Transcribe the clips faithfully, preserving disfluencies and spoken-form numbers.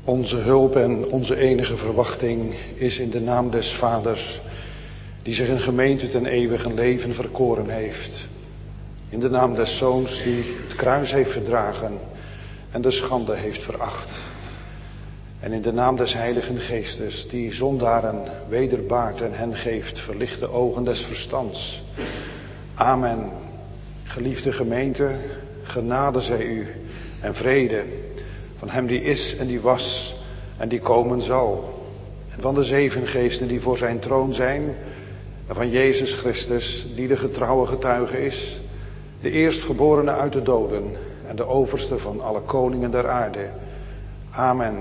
Onze hulp en onze enige verwachting is in de naam des Vaders, die zich een gemeente ten eeuwige leven verkoren heeft. In de naam des Zoons, die het kruis heeft verdragen en de schande heeft veracht. En in de naam des Heiligen Geestes, die zondaren wederbaart en hen geeft verlichte ogen des verstands. Amen. Geliefde gemeente, genade zij u en vrede van hem die is en die was en die komen zal. En van de zeven geesten die voor zijn troon zijn. En van Jezus Christus, die de getrouwe getuige is. De eerstgeborene uit de doden en de overste van alle koningen der aarde. Amen.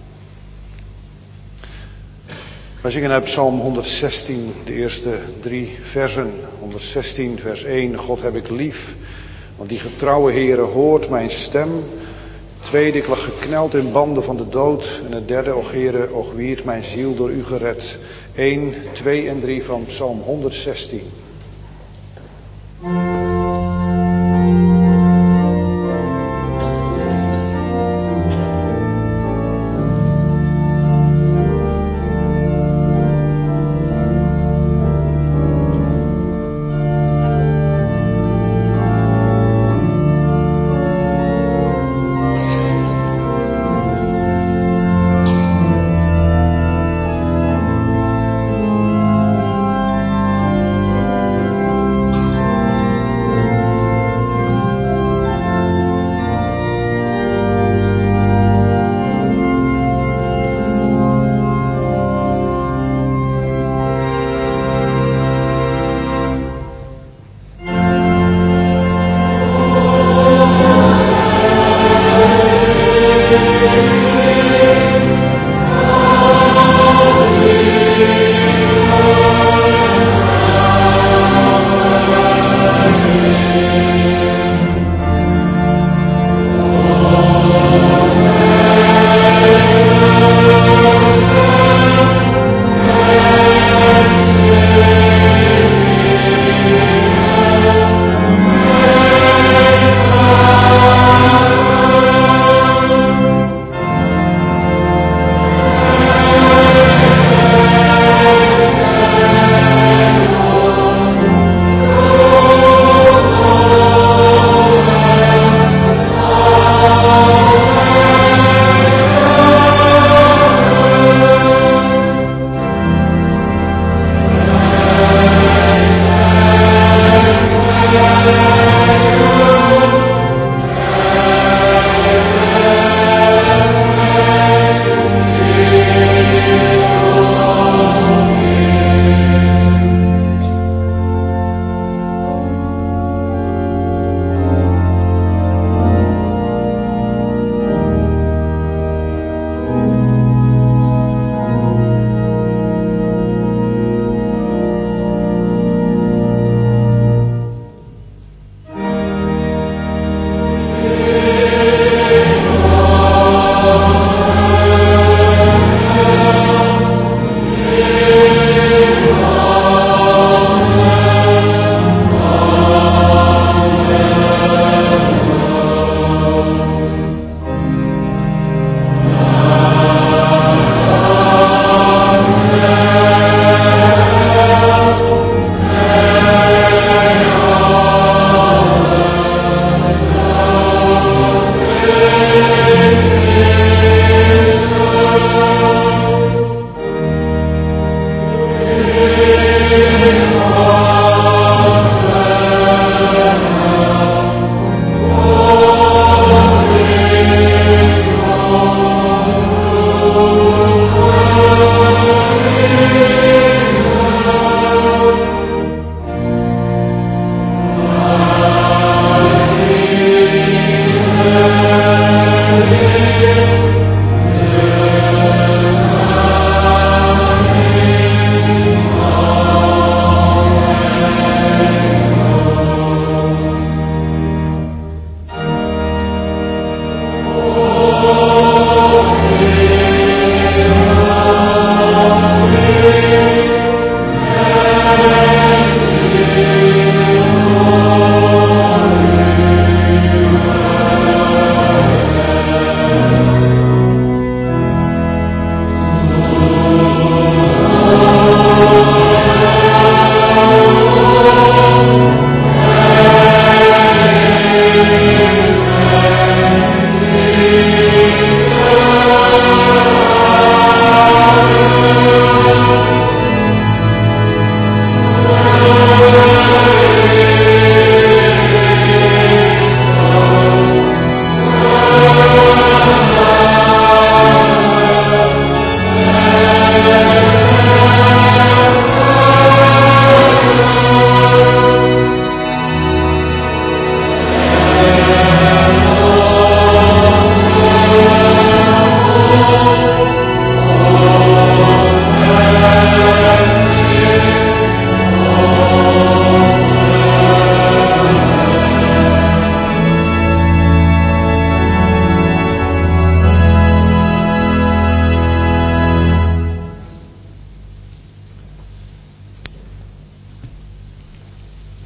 Wij zingen uit Psalm honderdzestien, de eerste drie versen. honderdzestien, vers één. God heb ik lief, want die getrouwe Heere hoort mijn stem. Tweede, ik lag gekneld in banden van de dood. En het derde, och Heere, och wierd mijn ziel door u gered. één, twee en drie van Psalm honderdzestien. Amen.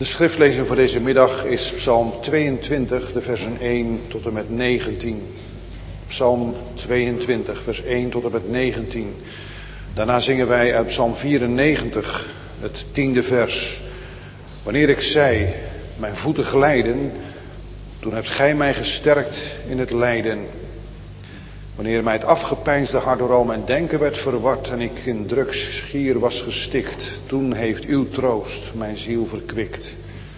De schriftlezing voor deze middag is Psalm tweeëntwintig, de versen één tot en met negentien. Psalm tweeëntwintig, vers één tot en met negentien. Daarna zingen wij uit Psalm vierennegentig, het tiende vers. Wanneer ik zei, mijn voeten glijden, toen hebt gij mij gesterkt in het lijden. Wanneer mij het afgepeinsde hart door al mijn denken werd verward en ik in drugs schier was gestikt, toen heeft uw troost mijn ziel verkwikt.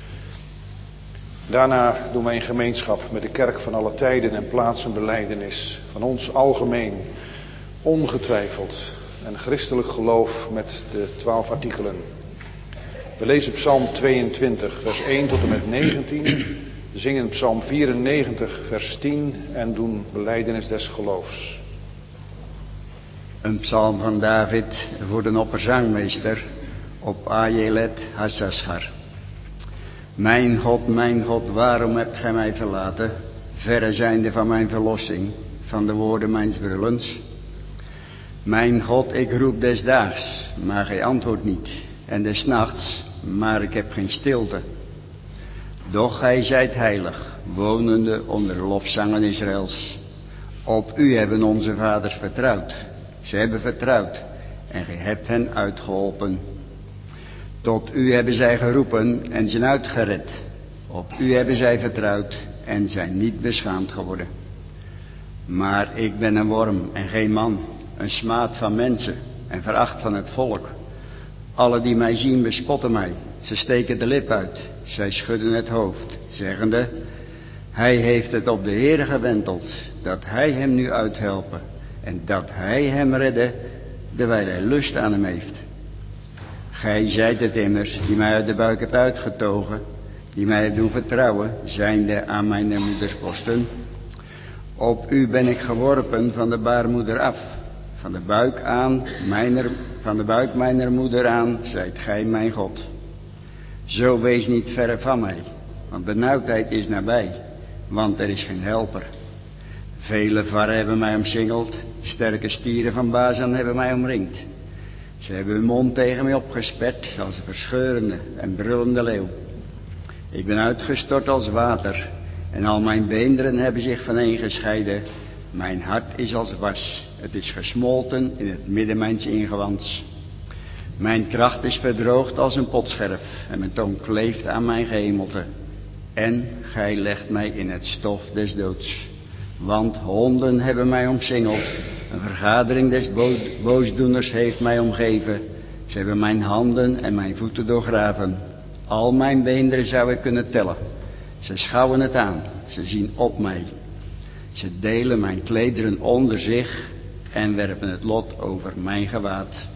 Daarna doen wij in gemeenschap met de kerk van alle tijden en plaatsen belijdenis van ons algemeen, ongetwijfeld en christelijk geloof met de twaalf artikelen. We lezen Psalm tweeëntwintig, vers één tot en met negentien, zingen Psalm vierennegentig, vers tien en doen belijdenis des geloofs. Een psalm van David voor de opperzangmeester op Ajelet Hassashar. Mijn God, mijn God, waarom hebt gij mij verlaten, verre zijnde van mijn verlossing, van de woorden mijns brullens? Mijn God, ik roep des daags, maar gij antwoordt niet, en des nachts, maar ik heb geen stilte. Doch gij zijt heilig, wonende onder de lofzangen Israëls. Op u hebben onze vaders vertrouwd, ze hebben vertrouwd, en gij hebt hen uitgeholpen. Tot u hebben zij geroepen en zijn uitgered. Op u hebben zij vertrouwd en zijn niet beschaamd geworden. Maar ik ben een worm en geen man, een smaad van mensen en veracht van het volk. Alle die mij zien bespotten mij, ze steken de lip uit, zij schudden het hoofd, zeggende, hij heeft het op de Heere gewenteld, dat hij hem nu uithelpen en dat hij hem redde, terwijl hij lust aan hem heeft. Gij zijt het immers, die mij uit de buik hebt uitgetogen, die mij hebt doen vertrouwen, zijnde aan mijn moeders borsten. Op u ben ik geworpen van de baarmoeder af, van de buik aan, mijner, van de buik mijner moeder aan, zijt gij mijn God. Zo wees niet verre van mij, want benauwdheid is nabij, want er is geen helper. Vele varren hebben mij omsingeld, sterke stieren van Bazan hebben mij omringd. Ze hebben hun mond tegen mij opgesperd als een verscheurende en brullende leeuw. Ik ben uitgestort als water en al mijn beenderen hebben zich vaneengescheiden. Mijn hart is als was, het is gesmolten in het midden mijns ingewands. Mijn kracht is verdroogd als een potscherf en mijn tong kleeft aan mijn gehemelte. En gij legt mij in het stof des doods. Want honden hebben mij omsingeld, een vergadering des bo- boosdoeners heeft mij omgeven. Ze hebben mijn handen en mijn voeten doorgraven. Al mijn beenderen zou ik kunnen tellen. Ze schouwen het aan, ze zien op mij. Ze delen mijn klederen onder zich en werpen het lot over mijn gewaad.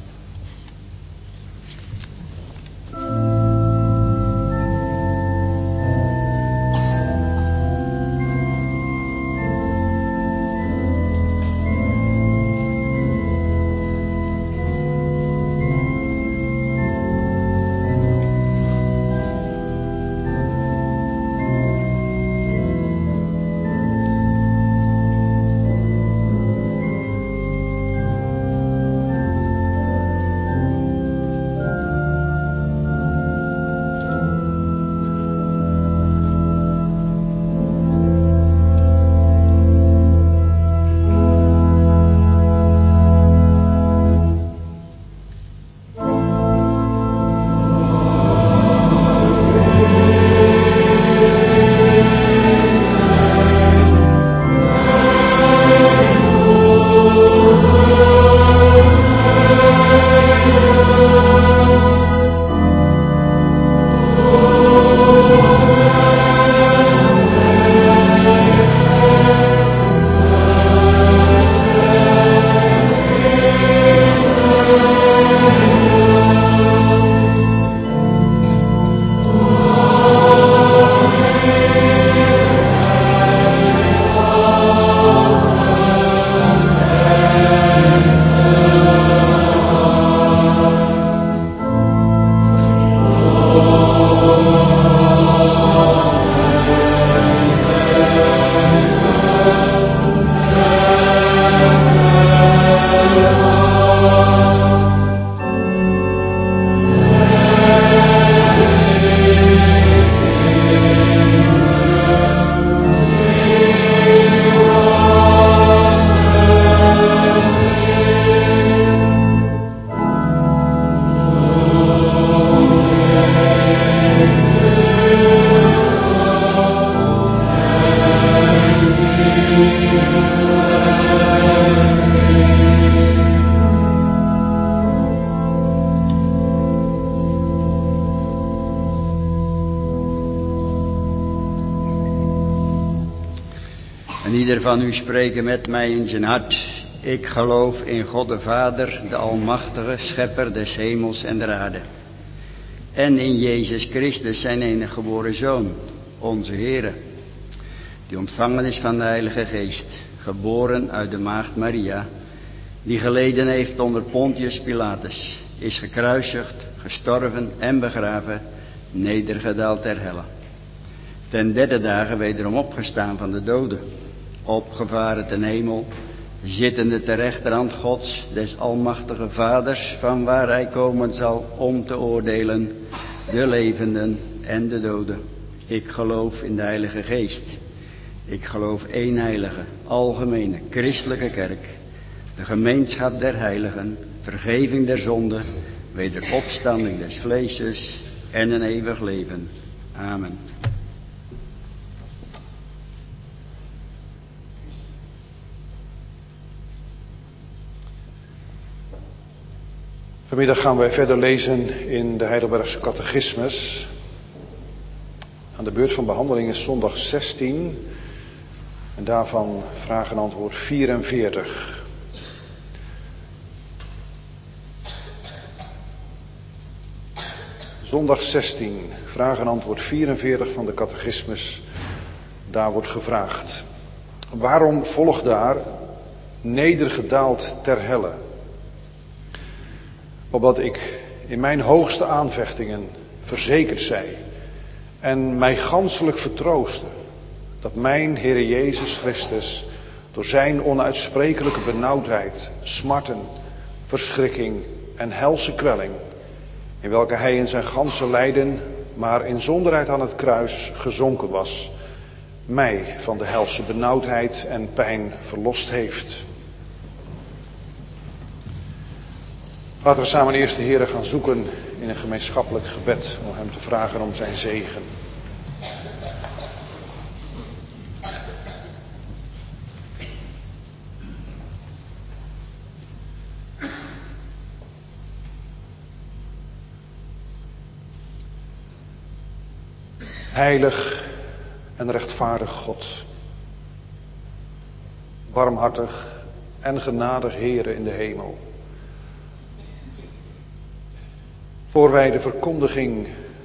ieder van u spreken met mij in zijn hart. Ik geloof in God de Vader, de Almachtige, Schepper des hemels en der aarde. En in Jezus Christus, zijn enige geboren Zoon, onze Heere, die ontvangen is van de Heilige Geest, geboren uit de maagd Maria, die geleden heeft onder Pontius Pilatus, is gekruisigd, gestorven en begraven, nedergedaald ter helle. Ten derde dagen wederom opgestaan van de doden, opgevaren ten hemel, zittende ter rechterhand Gods, des almachtige Vaders, van waar hij komen zal om te oordelen de levenden en de doden. Ik geloof in de Heilige Geest. Ik geloof één heilige, algemene, christelijke kerk, de gemeenschap der heiligen, vergeving der zonden, wederopstanding des vleeses en een eeuwig leven. Amen. Vanmiddag gaan wij verder lezen in de Heidelbergse Catechismus. Aan de beurt van behandeling is zondag zestien en daarvan vraag en antwoord vierenveertig. Zondag zestien, vraag en antwoord vierenveertig van de Catechismus. Daar wordt gevraagd: waarom volgt daar nedergedaald ter helle? Opdat ik in mijn hoogste aanvechtingen verzekerd zij en mij ganselijk vertrooste dat mijn Heere Jezus Christus door zijn onuitsprekelijke benauwdheid, smarten, verschrikking en helse kwelling, in welke hij in zijn ganse lijden, maar inzonderheid aan het kruis gezonken was, mij van de helse benauwdheid en pijn verlost heeft. Laten we samen eerst de Heere gaan zoeken in een gemeenschappelijk gebed om hem te vragen om zijn zegen. Heilig en rechtvaardig God, barmhartig en genadig Heere in de hemel. Voor wij de verkondiging,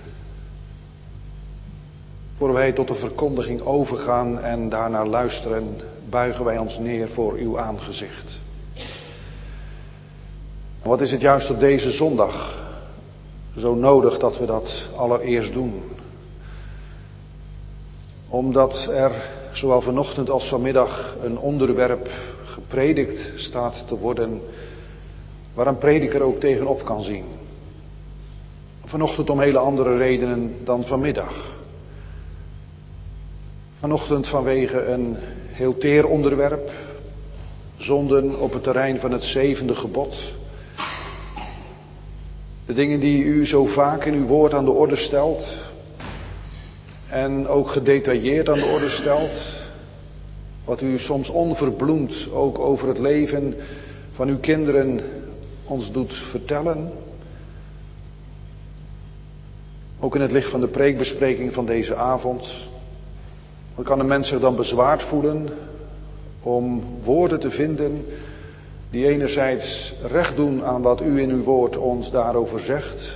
voor wij tot de verkondiging overgaan en daarna luisteren, buigen wij ons neer voor uw aangezicht. En wat is het juist op deze zondag zo nodig dat we dat allereerst doen? Omdat er zowel vanochtend als vanmiddag een onderwerp gepredikt staat te worden waar een prediker ook tegenop kan zien. Vanochtend om hele andere redenen dan vanmiddag. Vanochtend vanwege een heel teer onderwerp, zonden op het terrein van het zevende gebod. De dingen die u zo vaak in uw woord aan de orde stelt en ook gedetailleerd aan de orde stelt. Wat u soms onverbloemd ook over het leven van uw kinderen ons doet vertellen. Ook in het licht van de preekbespreking van deze avond. Dan kan een mens zich dan bezwaard voelen om woorden te vinden die enerzijds recht doen aan wat u in uw woord ons daarover zegt.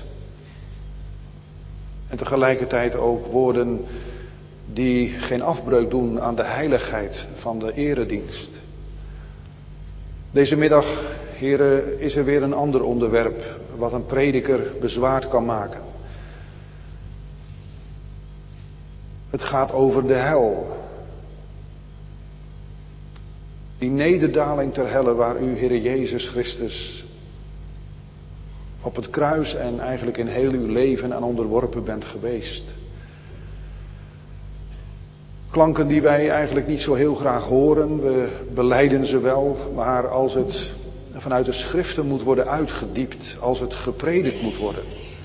En tegelijkertijd ook woorden die geen afbreuk doen aan de heiligheid van de eredienst. Deze middag, heren, is er weer een ander onderwerp wat een prediker bezwaard kan maken. Het gaat over de hel. Die nederdaling ter helle waar u, Heere Jezus Christus, op het kruis en eigenlijk in heel uw leven aan onderworpen bent geweest. Klanken die wij eigenlijk niet zo heel graag horen, we belijden ze wel, maar als het vanuit de schriften moet worden uitgediept, als het gepredikt moet worden,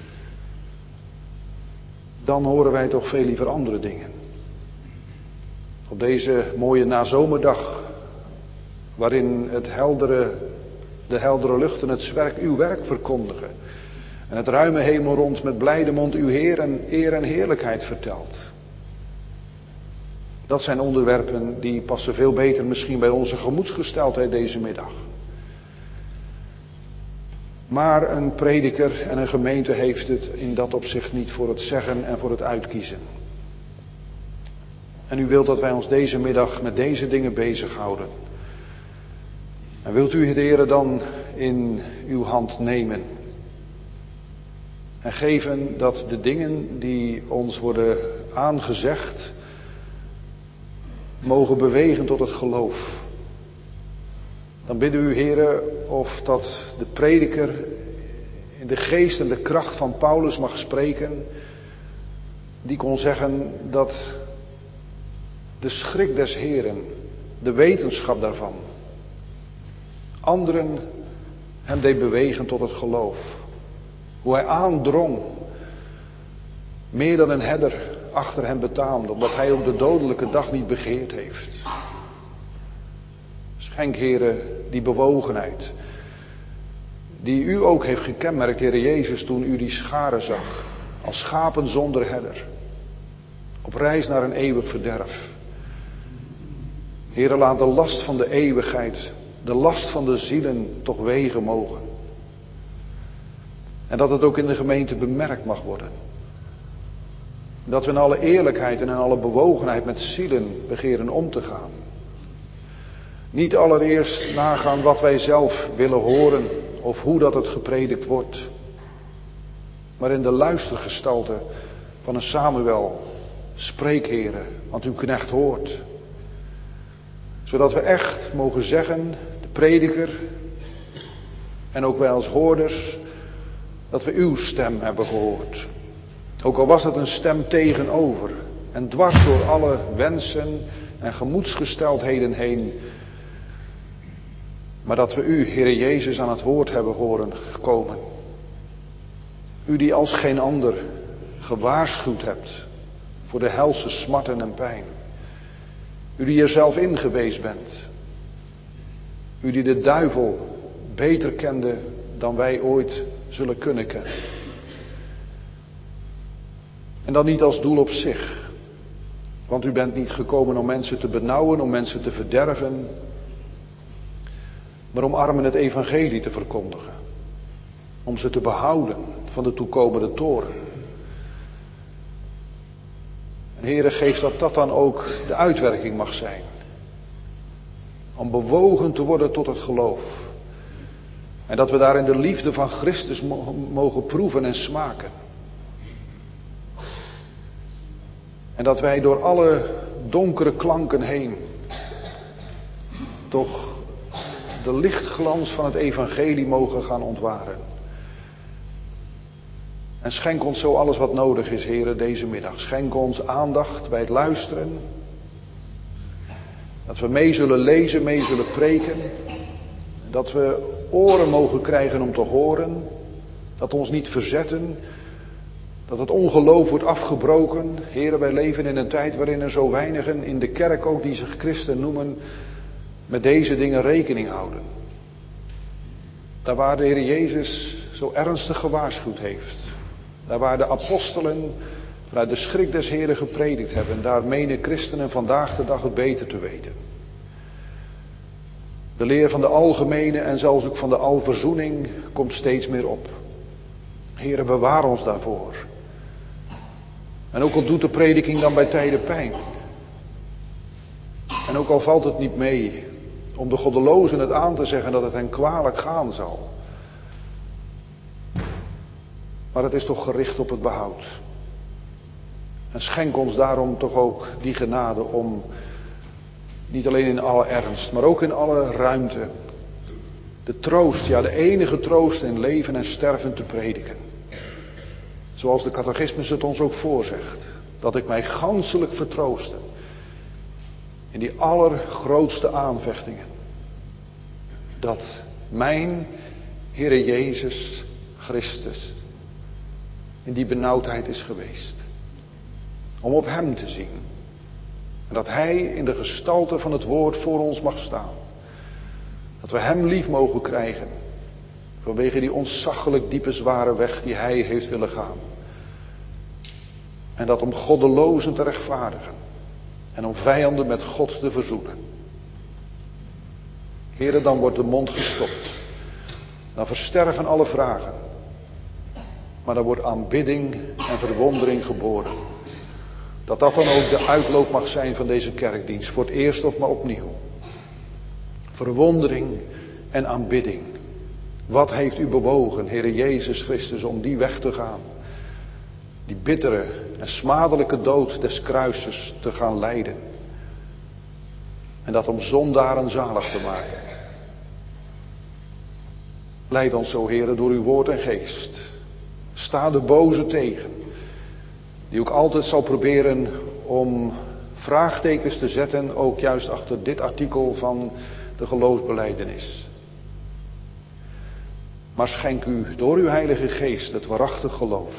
dan horen wij toch veel liever andere dingen. Op deze mooie nazomerdag, waarin het heldere, de heldere luchten het werk, uw werk verkondigen. En het ruime hemel rond met blijde mond uw Heer en eer en heerlijkheid vertelt. Dat zijn onderwerpen die passen veel beter misschien bij onze gemoedsgesteldheid deze middag. Maar een prediker en een gemeente heeft het in dat opzicht niet voor het zeggen en voor het uitkiezen. En u wilt dat wij ons deze middag met deze dingen bezighouden. En wilt u het Heere dan in uw hand nemen. En geven dat de dingen die ons worden aangezegd mogen bewegen tot het geloof. Dan bidden u, Heere, of dat de prediker in de geest en de kracht van Paulus mag spreken, die kon zeggen dat de schrik des Heeren, de wetenschap daarvan, anderen hem deed bewegen tot het geloof. Hoe hij aandrong, meer dan een herder achter hem betaamde, omdat hij ook de dodelijke dag niet begeerd heeft. Schenk, Heere, die bewogenheid, die u ook heeft gekenmerkt, Heere Jezus, toen u die scharen zag, als schapen zonder herder, op reis naar een eeuwig verderf. Heere, laat de last van de eeuwigheid, de last van de zielen toch wegen mogen. En dat het ook in de gemeente bemerkt mag worden. Dat we in alle eerlijkheid en in alle bewogenheid met zielen begeren om te gaan. Niet allereerst nagaan wat wij zelf willen horen of hoe dat het gepredikt wordt. Maar in de luistergestalte van een Samuel, spreek, Heere, want uw knecht hoort. Zodat we echt mogen zeggen, de prediker en ook wij als hoorders, dat we uw stem hebben gehoord. Ook al was het een stem tegenover en dwars door alle wensen en gemoedsgesteldheden heen. Maar dat we u, Heere Jezus, aan het woord hebben horen komen. U die als geen ander gewaarschuwd hebt voor de helse smarten en pijn. U die er zelf in geweest bent. U die de duivel beter kende dan wij ooit zullen kunnen kennen. En dan niet als doel op zich. Want u bent niet gekomen om mensen te benauwen, om mensen te verderven. Maar om armen het evangelie te verkondigen. Om ze te behouden van de toekomende toorn. En Heere, geef dat dat dan ook de uitwerking mag zijn. Om bewogen te worden tot het geloof. En dat we daarin de liefde van Christus mogen proeven en smaken. En dat wij door alle donkere klanken heen toch de lichtglans van het evangelie mogen gaan ontwaren. En schenk ons zo alles wat nodig is, Heere, deze middag. Schenk ons aandacht bij het luisteren. Dat we mee zullen lezen, mee zullen preken. Dat we oren mogen krijgen om te horen. Dat we ons niet verzetten. Dat het ongeloof wordt afgebroken. Heere, wij leven in een tijd waarin er zo weinigen in de kerk ook die zich christen noemen, met deze dingen rekening houden. Daar waar de Heer Jezus zo ernstig gewaarschuwd heeft. Daar waar de apostelen vanuit de schrik des Heren gepredikt hebben. Daar menen christenen vandaag de dag het beter te weten. De leer van de algemene en zelfs ook van de alverzoening komt steeds meer op. Heere, bewaar ons daarvoor. En ook al doet de prediking dan bij tijden pijn. En ook al valt het niet mee om de goddelozen het aan te zeggen dat het hen kwalijk gaan zal. Maar het is toch gericht op het behoud. En schenk ons daarom toch ook die genade om, niet alleen in alle ernst, maar ook in alle ruimte, de troost, ja de enige troost in leven en sterven te prediken. Zoals de catechismus het ons ook voorzegt. Dat ik mij ganselijk vertrooste in die allergrootste aanvechtingen. Dat mijn Heere Jezus Christus in die benauwdheid is geweest. Om op hem te zien. En dat hij in de gestalte van het woord voor ons mag staan. Dat we hem lief mogen krijgen. Vanwege die ontzaglijk diepe zware weg die hij heeft willen gaan. En dat om goddelozen te rechtvaardigen. en om vijanden met God te verzoenen. Heere, dan wordt de mond gestopt. Dan versterven alle vragen. Maar dan wordt aanbidding en verwondering geboren. Dat dat dan ook de uitloop mag zijn van deze kerkdienst. Voor het eerst of maar opnieuw. Verwondering en aanbidding. Wat heeft u bewogen, Heere Jezus Christus, om die weg te gaan? Die bittere en smadelijke dood des kruises te gaan leiden. En dat om zondaren zalig te maken. Leid ons zo, Heere, door uw woord en geest. Sta de boze tegen. Die ook altijd zal proberen om vraagtekens te zetten, ook juist achter dit artikel van de geloofsbelijdenis. Maar schenk u door uw Heilige Geest het waarachtig geloof.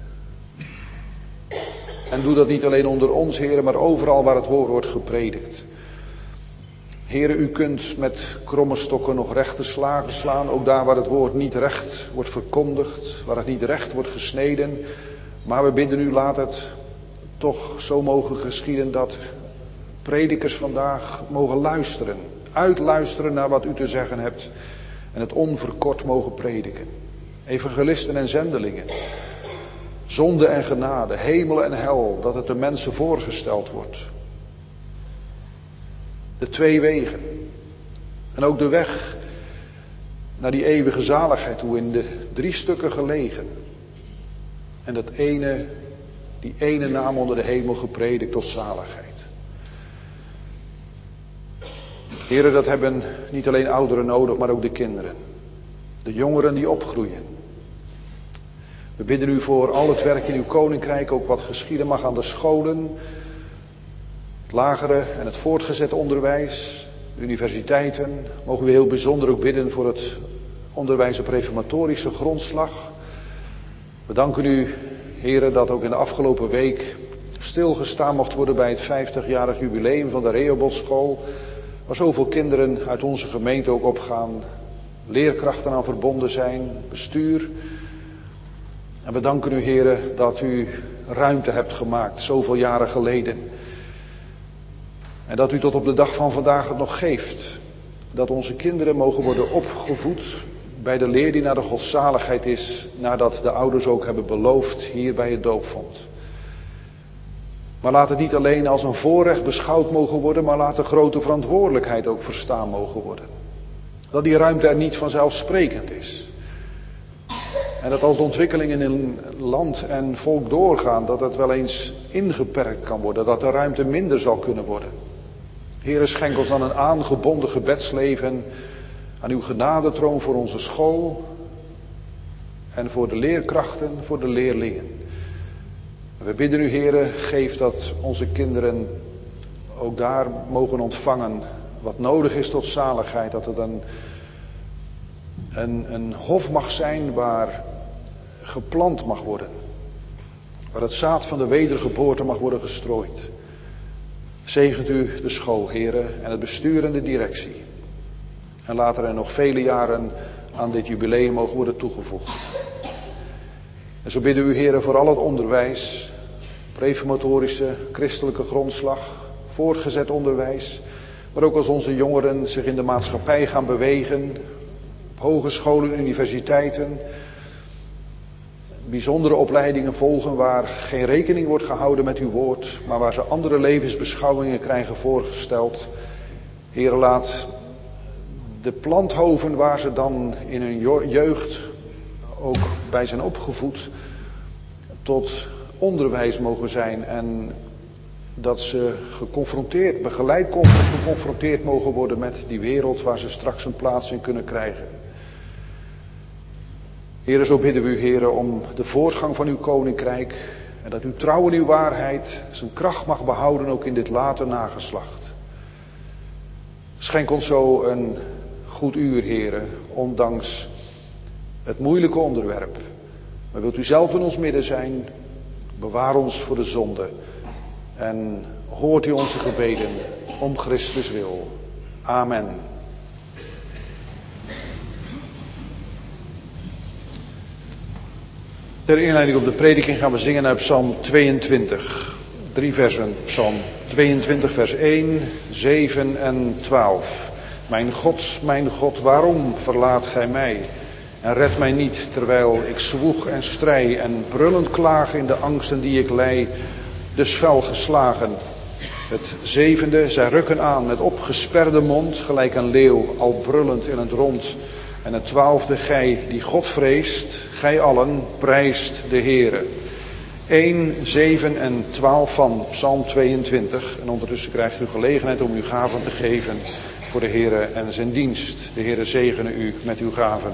En doe dat niet alleen onder ons, Heere, maar overal waar het woord wordt gepredikt. Heere, u kunt met kromme stokken nog rechte slagen slaan, ook daar waar het woord niet recht wordt verkondigd, waar het niet recht wordt gesneden. Maar we bidden u, laat het toch zo mogen geschieden dat predikers vandaag mogen luisteren, uitluisteren naar wat u te zeggen hebt en het onverkort mogen prediken. Evangelisten en zendelingen, zonde en genade, hemel en hel, dat het de mensen voorgesteld wordt. De twee wegen. En ook de weg naar die eeuwige zaligheid toe in de drie stukken gelegen. En dat ene, die ene naam onder de hemel gepredikt tot zaligheid. Heren, dat hebben niet alleen ouderen nodig, maar ook de kinderen. De jongeren die opgroeien. We bidden u voor al het werk in uw koninkrijk, ook wat geschieden mag aan de scholen. Het lagere en het voortgezet onderwijs, de universiteiten. Mogen we heel bijzonder ook bidden voor het onderwijs op reformatorische grondslag. We danken u, heren, dat ook in de afgelopen week stilgestaan mocht worden bij het vijftigjarig jubileum van de Rehobothschool. Waar zoveel kinderen uit onze gemeente ook opgaan. Leerkrachten aan verbonden zijn, bestuur. En we danken u, heren, dat u ruimte hebt gemaakt, zoveel jaren geleden. En dat u tot op de dag van vandaag het nog geeft. Dat onze kinderen mogen worden opgevoed bij de leer die naar de godzaligheid is, nadat de ouders ook hebben beloofd hier bij het doopvond. Maar laat het niet alleen als een voorrecht beschouwd mogen worden, maar laat de grote verantwoordelijkheid ook verstaan mogen worden. Dat die ruimte er niet vanzelfsprekend is. En dat als de ontwikkelingen in een land en volk doorgaan, dat het wel eens ingeperkt kan worden, dat de ruimte minder zal kunnen worden. Heere, schenk ons dan een aangebonden gebedsleven aan uw genadetroon voor onze school en voor de leerkrachten, voor de leerlingen. En we bidden u, Heere, geef dat onze kinderen ook daar mogen ontvangen wat nodig is tot zaligheid. Dat het een, een, een hof mag zijn waar geplant mag worden. Waar het zaad van de wedergeboorte mag worden gestrooid. Zegent u de school, Heere, en het bestuur en de directie. En later er nog vele jaren aan dit jubileum mogen worden toegevoegd. En zo bidden u, Heere, voor al het onderwijs, reformatorische, christelijke grondslag, voortgezet onderwijs, maar ook als onze jongeren zich in de maatschappij gaan bewegen, op hogescholen, universiteiten, bijzondere opleidingen volgen waar geen rekening wordt gehouden met uw woord, maar waar ze andere levensbeschouwingen krijgen voorgesteld. Heere, laat de planthoven waar ze dan in hun jeugd ook bij zijn opgevoed tot onderwijs mogen zijn en dat ze geconfronteerd, begeleid geconfronteerd mogen worden met die wereld waar ze straks een plaats in kunnen krijgen. Heere, zo bidden we u, Heere, om de voortgang van uw koninkrijk en dat uw trouw en uw waarheid zijn kracht mag behouden ook in dit late nageslacht. Schenk ons zo een goed uur, Heere, ondanks het moeilijke onderwerp. Maar wilt u zelf in ons midden zijn, bewaar ons voor de zonde en hoort u onze gebeden om Christus wil. Amen. Ter inleiding op de prediking gaan we zingen uit Psalm tweeëntwintig. Drie versen, Psalm tweeëntwintig vers één, zeven en twaalf. Mijn God, mijn God, waarom verlaat gij mij? En red mij niet, terwijl ik zwoeg en strij en brullend klaag in de angsten die ik lei, dus fel geslagen. Het zevende, zij rukken aan met opgesperde mond, gelijk een leeuw, al brullend in het rond. En het twaalfde, gij die God vreest, gij allen prijst de Heere. één, zeven en twaalf van Psalm tweeëntwintig. En ondertussen krijgt u gelegenheid om uw gaven te geven voor de Heere en zijn dienst. De Heere zegene u met uw gaven.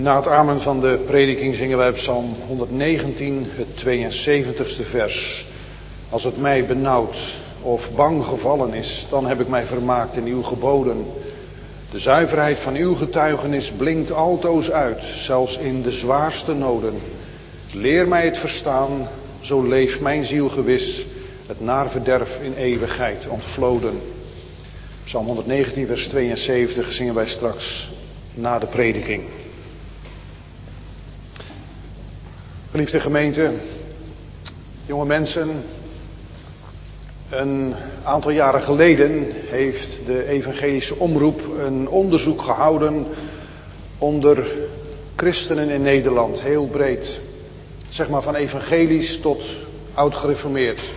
Na het amen van de prediking zingen wij Psalm honderdnegentien, het tweeënzeventigste vers. Als het mij benauwd of bang gevallen is, dan heb ik mij vermaakt in uw geboden. De zuiverheid van uw getuigenis blinkt altoos uit, zelfs in de zwaarste noden. Leer mij het verstaan, zo leeft mijn ziel gewis, het naar verderf in eeuwigheid ontvloden. Psalm honderdnegentien, vers tweeënzeventig zingen wij straks na de prediking. Geliefde gemeente, jonge mensen, een aantal jaren geleden heeft de evangelische omroep een onderzoek gehouden onder christenen in Nederland, heel breed. Zeg maar van evangelisch tot oud-gereformeerd.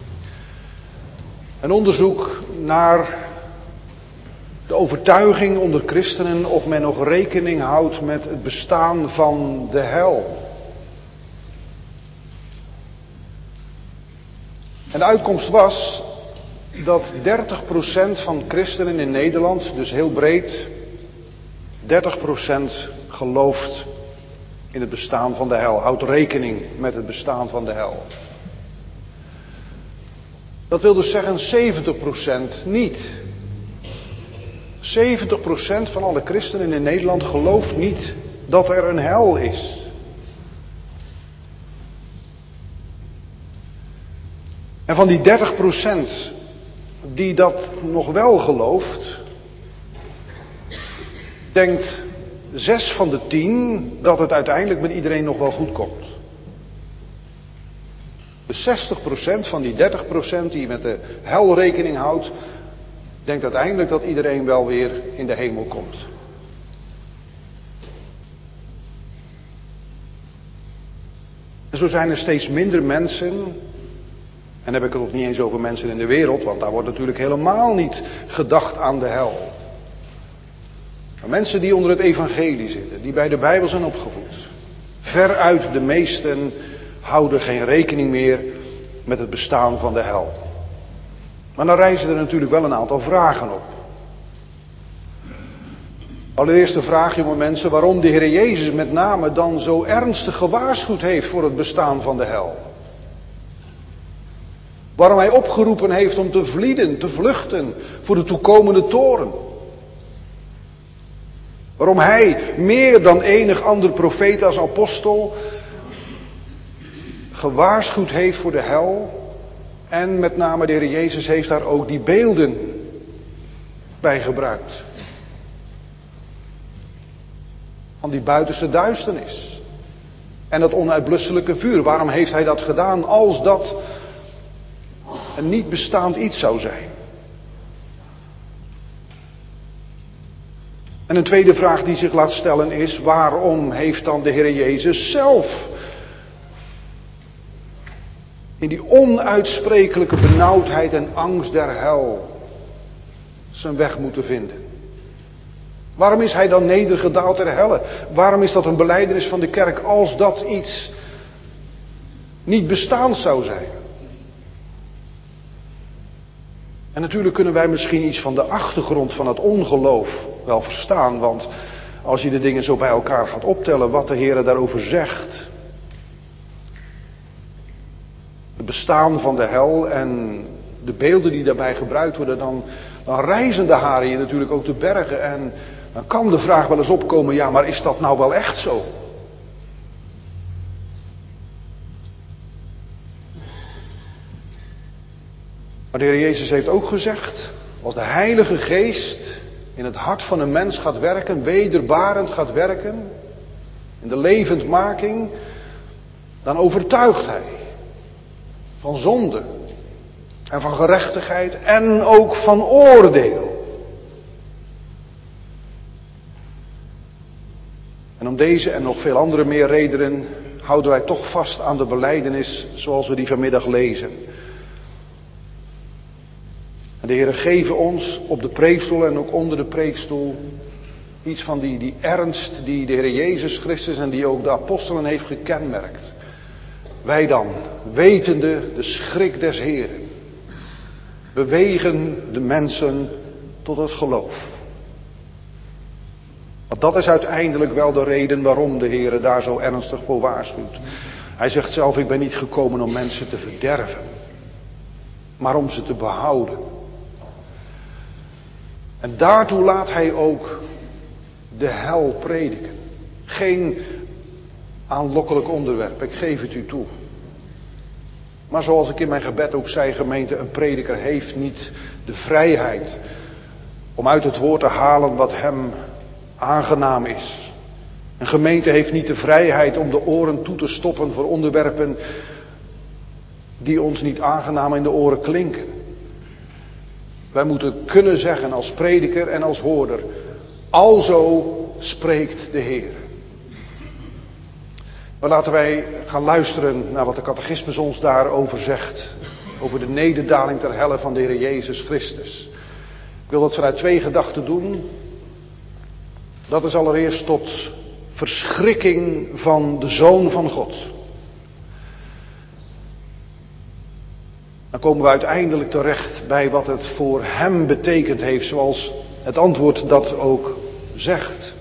Een onderzoek naar de overtuiging onder christenen of men nog rekening houdt met het bestaan van de hel. En de uitkomst was dat dertig procent van christenen in Nederland, dus heel breed, dertig procent gelooft in het bestaan van de hel. Houdt rekening met het bestaan van de hel. Dat wil dus zeggen zeventig procent niet. zeventig procent van alle christenen in Nederland gelooft niet dat er een hel is. En van die dertig procent die dat nog wel gelooft, denkt zes van de tien dat het uiteindelijk met iedereen nog wel goed komt. Dus zestig procent van die dertig procent die met de hel rekening houdt, denkt uiteindelijk dat iedereen wel weer in de hemel komt. En zo zijn er steeds minder mensen. En dan heb ik het nog niet eens over mensen in de wereld, want daar wordt natuurlijk helemaal niet gedacht aan de hel. Maar mensen die onder het evangelie zitten, die bij de Bijbel zijn opgevoed. Veruit de meesten houden geen rekening meer met het bestaan van de hel. Maar dan rijzen er natuurlijk wel een aantal vragen op. Allereerst de vraag, jonge mensen, waarom de Heer Jezus met name dan zo ernstig gewaarschuwd heeft voor het bestaan van de hel. Waarom hij opgeroepen heeft om te vlieden, te vluchten voor de toekomende toorn. Waarom hij meer dan enig ander profeet als apostel gewaarschuwd heeft voor de hel. En met name de Heer Jezus heeft daar ook die beelden bij gebruikt. Van die buitenste duisternis. En dat onuitblusselijke vuur. Waarom heeft hij dat gedaan als dat een niet bestaand iets zou zijn? En een tweede vraag die zich laat stellen is, waarom heeft dan de Heer Jezus zelf in die onuitsprekelijke benauwdheid en angst der hel zijn weg moeten vinden? Waarom is hij dan nedergedaald ter helle? Waarom is dat een belijdenis van de kerk als dat iets niet bestaand zou zijn? En natuurlijk kunnen wij misschien iets van de achtergrond van het ongeloof wel verstaan. Want als je de dingen zo bij elkaar gaat optellen, wat de Heer daarover zegt. Het bestaan van de hel en de beelden die daarbij gebruikt worden, dan, dan rijzen de haren je natuurlijk ook te bergen. En dan kan de vraag wel eens opkomen, ja, maar is dat nou wel echt zo? Maar de Heer Jezus heeft ook gezegd, als de Heilige Geest in het hart van een mens gaat werken, wederbarend gaat werken, in de levendmaking, dan overtuigt hij van zonde en van gerechtigheid en ook van oordeel. En om deze en nog veel andere meer redenen houden wij toch vast aan de belijdenis zoals we die vanmiddag lezen. En de Heer geven ons op de preekstoel en ook onder de preekstoel iets van die, die ernst die de Heer Jezus Christus en die ook de apostelen heeft gekenmerkt. Wij dan, wetende de schrik des Heeren, bewegen de mensen tot het geloof. Want dat is uiteindelijk wel de reden waarom de Heer daar zo ernstig voor waarschuwt. Hij zegt zelf, ik ben niet gekomen om mensen te verderven, maar om ze te behouden. En daartoe laat hij ook de hel prediken. Geen aanlokkelijk onderwerp, ik geef het u toe. Maar zoals ik in mijn gebed ook zei, gemeente, een prediker heeft niet de vrijheid om uit het woord te halen wat hem aangenaam is. Een gemeente heeft niet de vrijheid om de oren toe te stoppen voor onderwerpen die ons niet aangenaam in de oren klinken. Wij moeten kunnen zeggen als prediker en als hoorder, alzo spreekt de Heer. Maar laten wij gaan luisteren naar wat de catechismus ons daarover zegt. Over de nederdaling ter helle van de Heer Jezus Christus. Ik wil dat vanuit twee gedachten doen. Dat is allereerst tot verschrikking van de Zoon van God. Dan komen we uiteindelijk terecht bij wat het voor hem betekend heeft, zoals het antwoord dat ook zegt.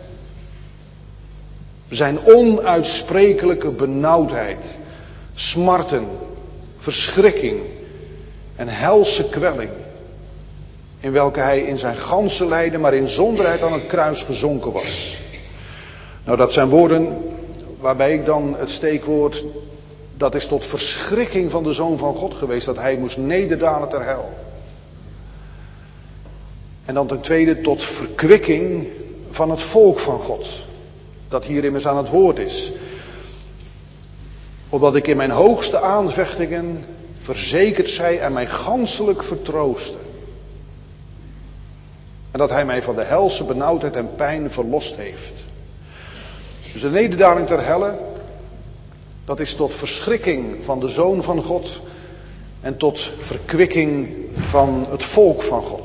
Zijn onuitsprekelijke benauwdheid, smarten, verschrikking en helse kwelling, in welke hij in zijn ganse lijden, maar in zonderheid aan het kruis gezonken was. Nou, dat zijn woorden waarbij ik dan het steekwoord, dat is tot verschrikking van de Zoon van God geweest, dat hij moest nederdalen ter hel. En dan ten tweede tot verkwikking van het volk van God, dat hier immers aan het woord is. Opdat ik in mijn hoogste aanvechtingen verzekerd zij en mij ganselijk vertroosten. En dat hij mij van de helse benauwdheid en pijn verlost heeft. Dus de nederdaling ter helle, dat is tot verschrikking van de Zoon van God en tot verkwikking van het volk van God.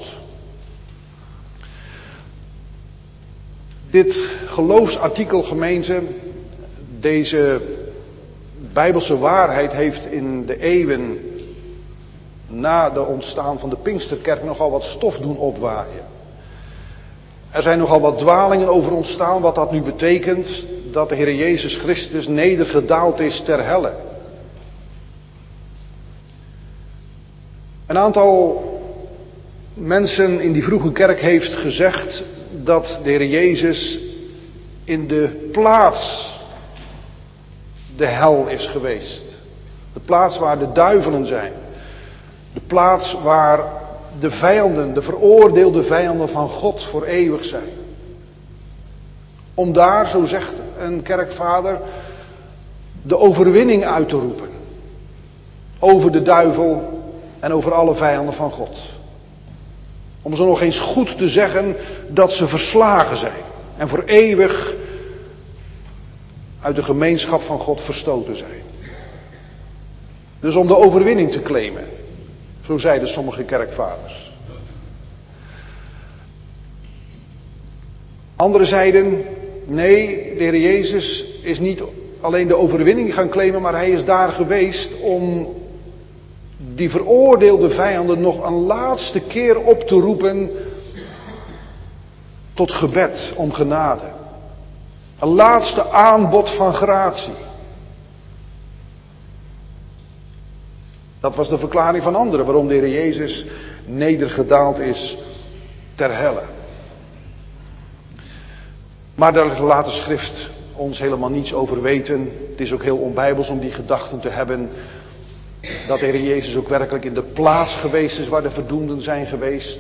Dit geloofsartikel, gemeente, deze Bijbelse waarheid heeft in de eeuwen na de ontstaan van de Pinksterkerk nogal wat stof doen opwaaien. Er zijn nogal wat dwalingen over ontstaan wat dat nu betekent dat de Heer Jezus Christus nedergedaald is ter helle. Een aantal mensen in die vroege kerk heeft gezegd dat de Heer Jezus in de plaats de hel is geweest. De plaats waar de duivelen zijn. De plaats waar de vijanden, de veroordeelde vijanden van God voor eeuwig zijn. Om daar, zo zegt een kerkvader, de overwinning uit te roepen. Over de duivel en over alle vijanden van God. Om zo nog eens goed te zeggen dat ze verslagen zijn. En voor eeuwig uit de gemeenschap van God verstoten zijn. Dus om de overwinning te claimen. Zo zeiden sommige kerkvaders. Anderen zeiden, nee, de Heer Jezus is niet alleen de overwinning gaan claimen, maar hij is daar geweest om die veroordeelde vijanden nog een laatste keer op te roepen tot gebed om genade. Een laatste aanbod van gratie. Dat was de verklaring van anderen waarom de Heer Jezus nedergedaald is ter helle. Maar daar laat de schrift ons helemaal niets over weten. Het is ook heel onbijbels om die gedachten te hebben dat de Heer Jezus ook werkelijk in de plaats geweest is waar de verdoemden zijn geweest.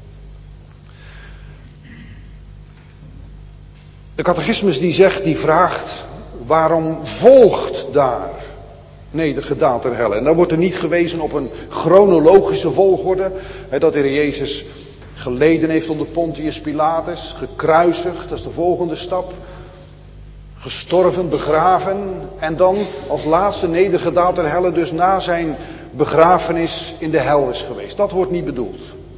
De catechismus die zegt, die vraagt, waarom volgt daar nedergedaald ter helle? En dan wordt er niet gewezen op een chronologische volgorde, hè, dat de Heer Jezus geleden heeft onder Pontius Pilatus, gekruisigd, dat is de volgende stap, gestorven, begraven en dan als laatste nedergedaald ter helle, dus na zijn begrafenis in de hel is geweest. Dat wordt niet bedoeld.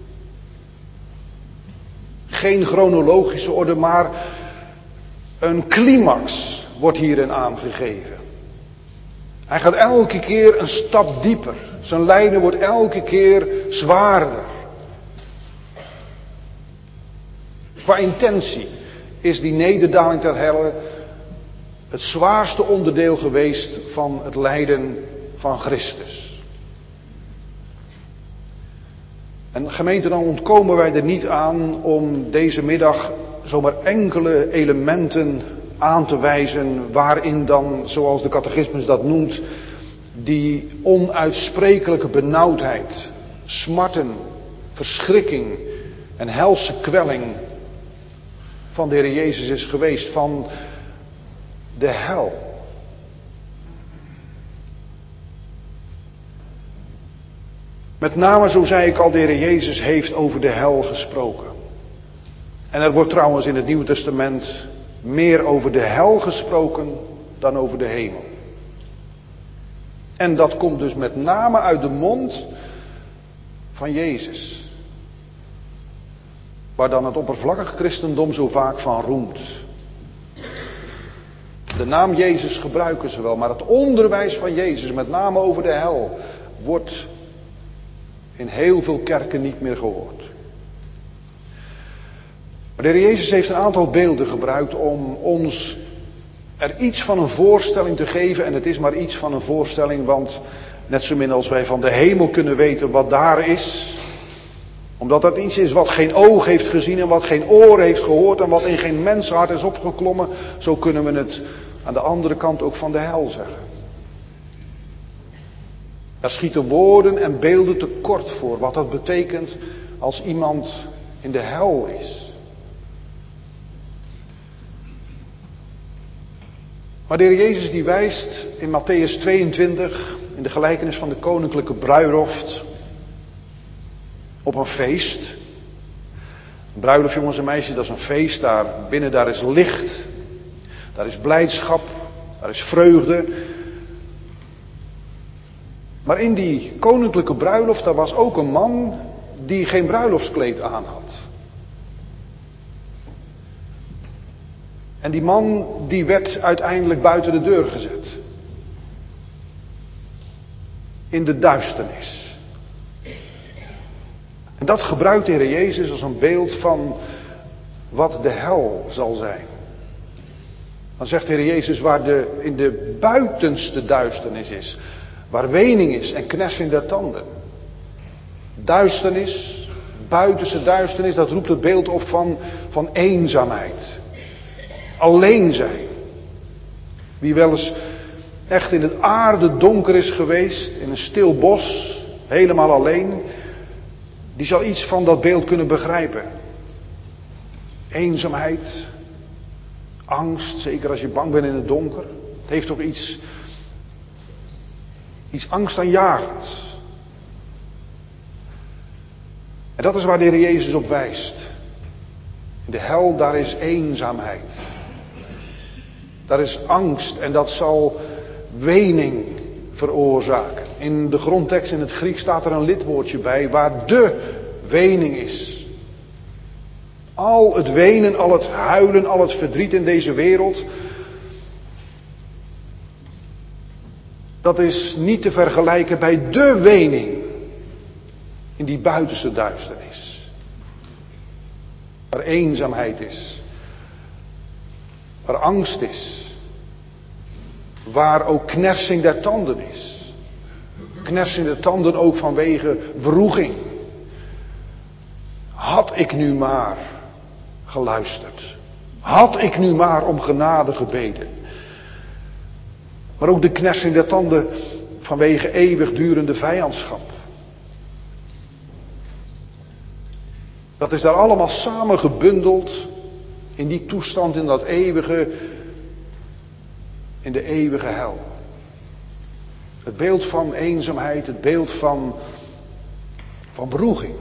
Geen chronologische orde, maar een climax wordt hierin aangegeven. Hij gaat elke keer een stap dieper. Zijn lijden wordt elke keer zwaarder. Qua intentie. is die nederdaling ter helle het zwaarste onderdeel geweest van het lijden van Christus. En gemeente, dan ontkomen wij er niet aan om deze middag zomaar enkele elementen aan te wijzen waarin dan, zoals de catechismus dat noemt, die onuitsprekelijke benauwdheid, smarten, verschrikking en helse kwelling van de Heer Jezus is geweest, van de hel. Met name, zo zei ik al, de Heer Jezus heeft over de hel gesproken. En er wordt trouwens in het Nieuwe Testament meer over de hel gesproken dan over de hemel. En dat komt dus met name uit de mond van Jezus. Waar dan het oppervlakkige christendom zo vaak van roemt. De naam Jezus gebruiken ze wel, maar het onderwijs van Jezus, met name over de hel, wordt in heel veel kerken niet meer gehoord. Maar de Heer Jezus heeft een aantal beelden gebruikt om ons er iets van een voorstelling te geven. En het is maar iets van een voorstelling, want net zo min als wij van de hemel kunnen weten wat daar is, omdat dat iets is wat geen oog heeft gezien en wat geen oor heeft gehoord en wat in geen mensenhart is opgeklommen, zo kunnen we het aan de andere kant ook van de hel zeggen. Daar schieten woorden en beelden tekort voor wat dat betekent als iemand in de hel is. Maar de Heer Jezus die wijst in Mattheüs tweeëntwintig, in de gelijkenis van de koninklijke bruiloft, op een feest. Een bruiloft, jongens en meisjes, dat is een feest. Daar binnen daar is licht, daar is blijdschap, daar is vreugde. Maar in die koninklijke bruiloft, daar was ook een man die geen bruiloftskleed aan had. En die man die werd uiteindelijk buiten de deur gezet. In de duisternis. En dat gebruikt de Heer Jezus als een beeld van wat de hel zal zijn. Dan zegt de Heer Jezus, waar de, in de buitenste duisternis is, waar wening is en knersing der tanden. Duisternis, buitenste duisternis, dat roept het beeld op van, van eenzaamheid. Alleen zijn. Wie wel eens echt in het aarde donker is geweest, in een stil bos, helemaal alleen, die zal iets van dat beeld kunnen begrijpen. Eenzaamheid, angst, zeker als je bang bent in het donker. Het heeft toch iets, iets angstaanjagends. En dat is waar de Heer Jezus op wijst. In de hel, daar is eenzaamheid. Daar is angst en dat zal wening veroorzaken. In de grondtekst in het Grieks staat er een lidwoordje bij waar de wening is. Al het wenen, al het huilen, al het verdriet in deze wereld, dat is niet te vergelijken bij de wening in die buitenste duisternis. Waar eenzaamheid is. Waar angst is. Waar ook knersing der tanden is. Knersing der tanden ook vanwege wroeging. Had ik nu maar geluisterd. Had ik nu maar om genade gebeden. Maar ook de knersing der tanden vanwege eeuwigdurende vijandschap. Dat is daar allemaal samen gebundeld in die toestand, in dat eeuwige, in de eeuwige hel. Het beeld van eenzaamheid, het beeld van, van wroeging.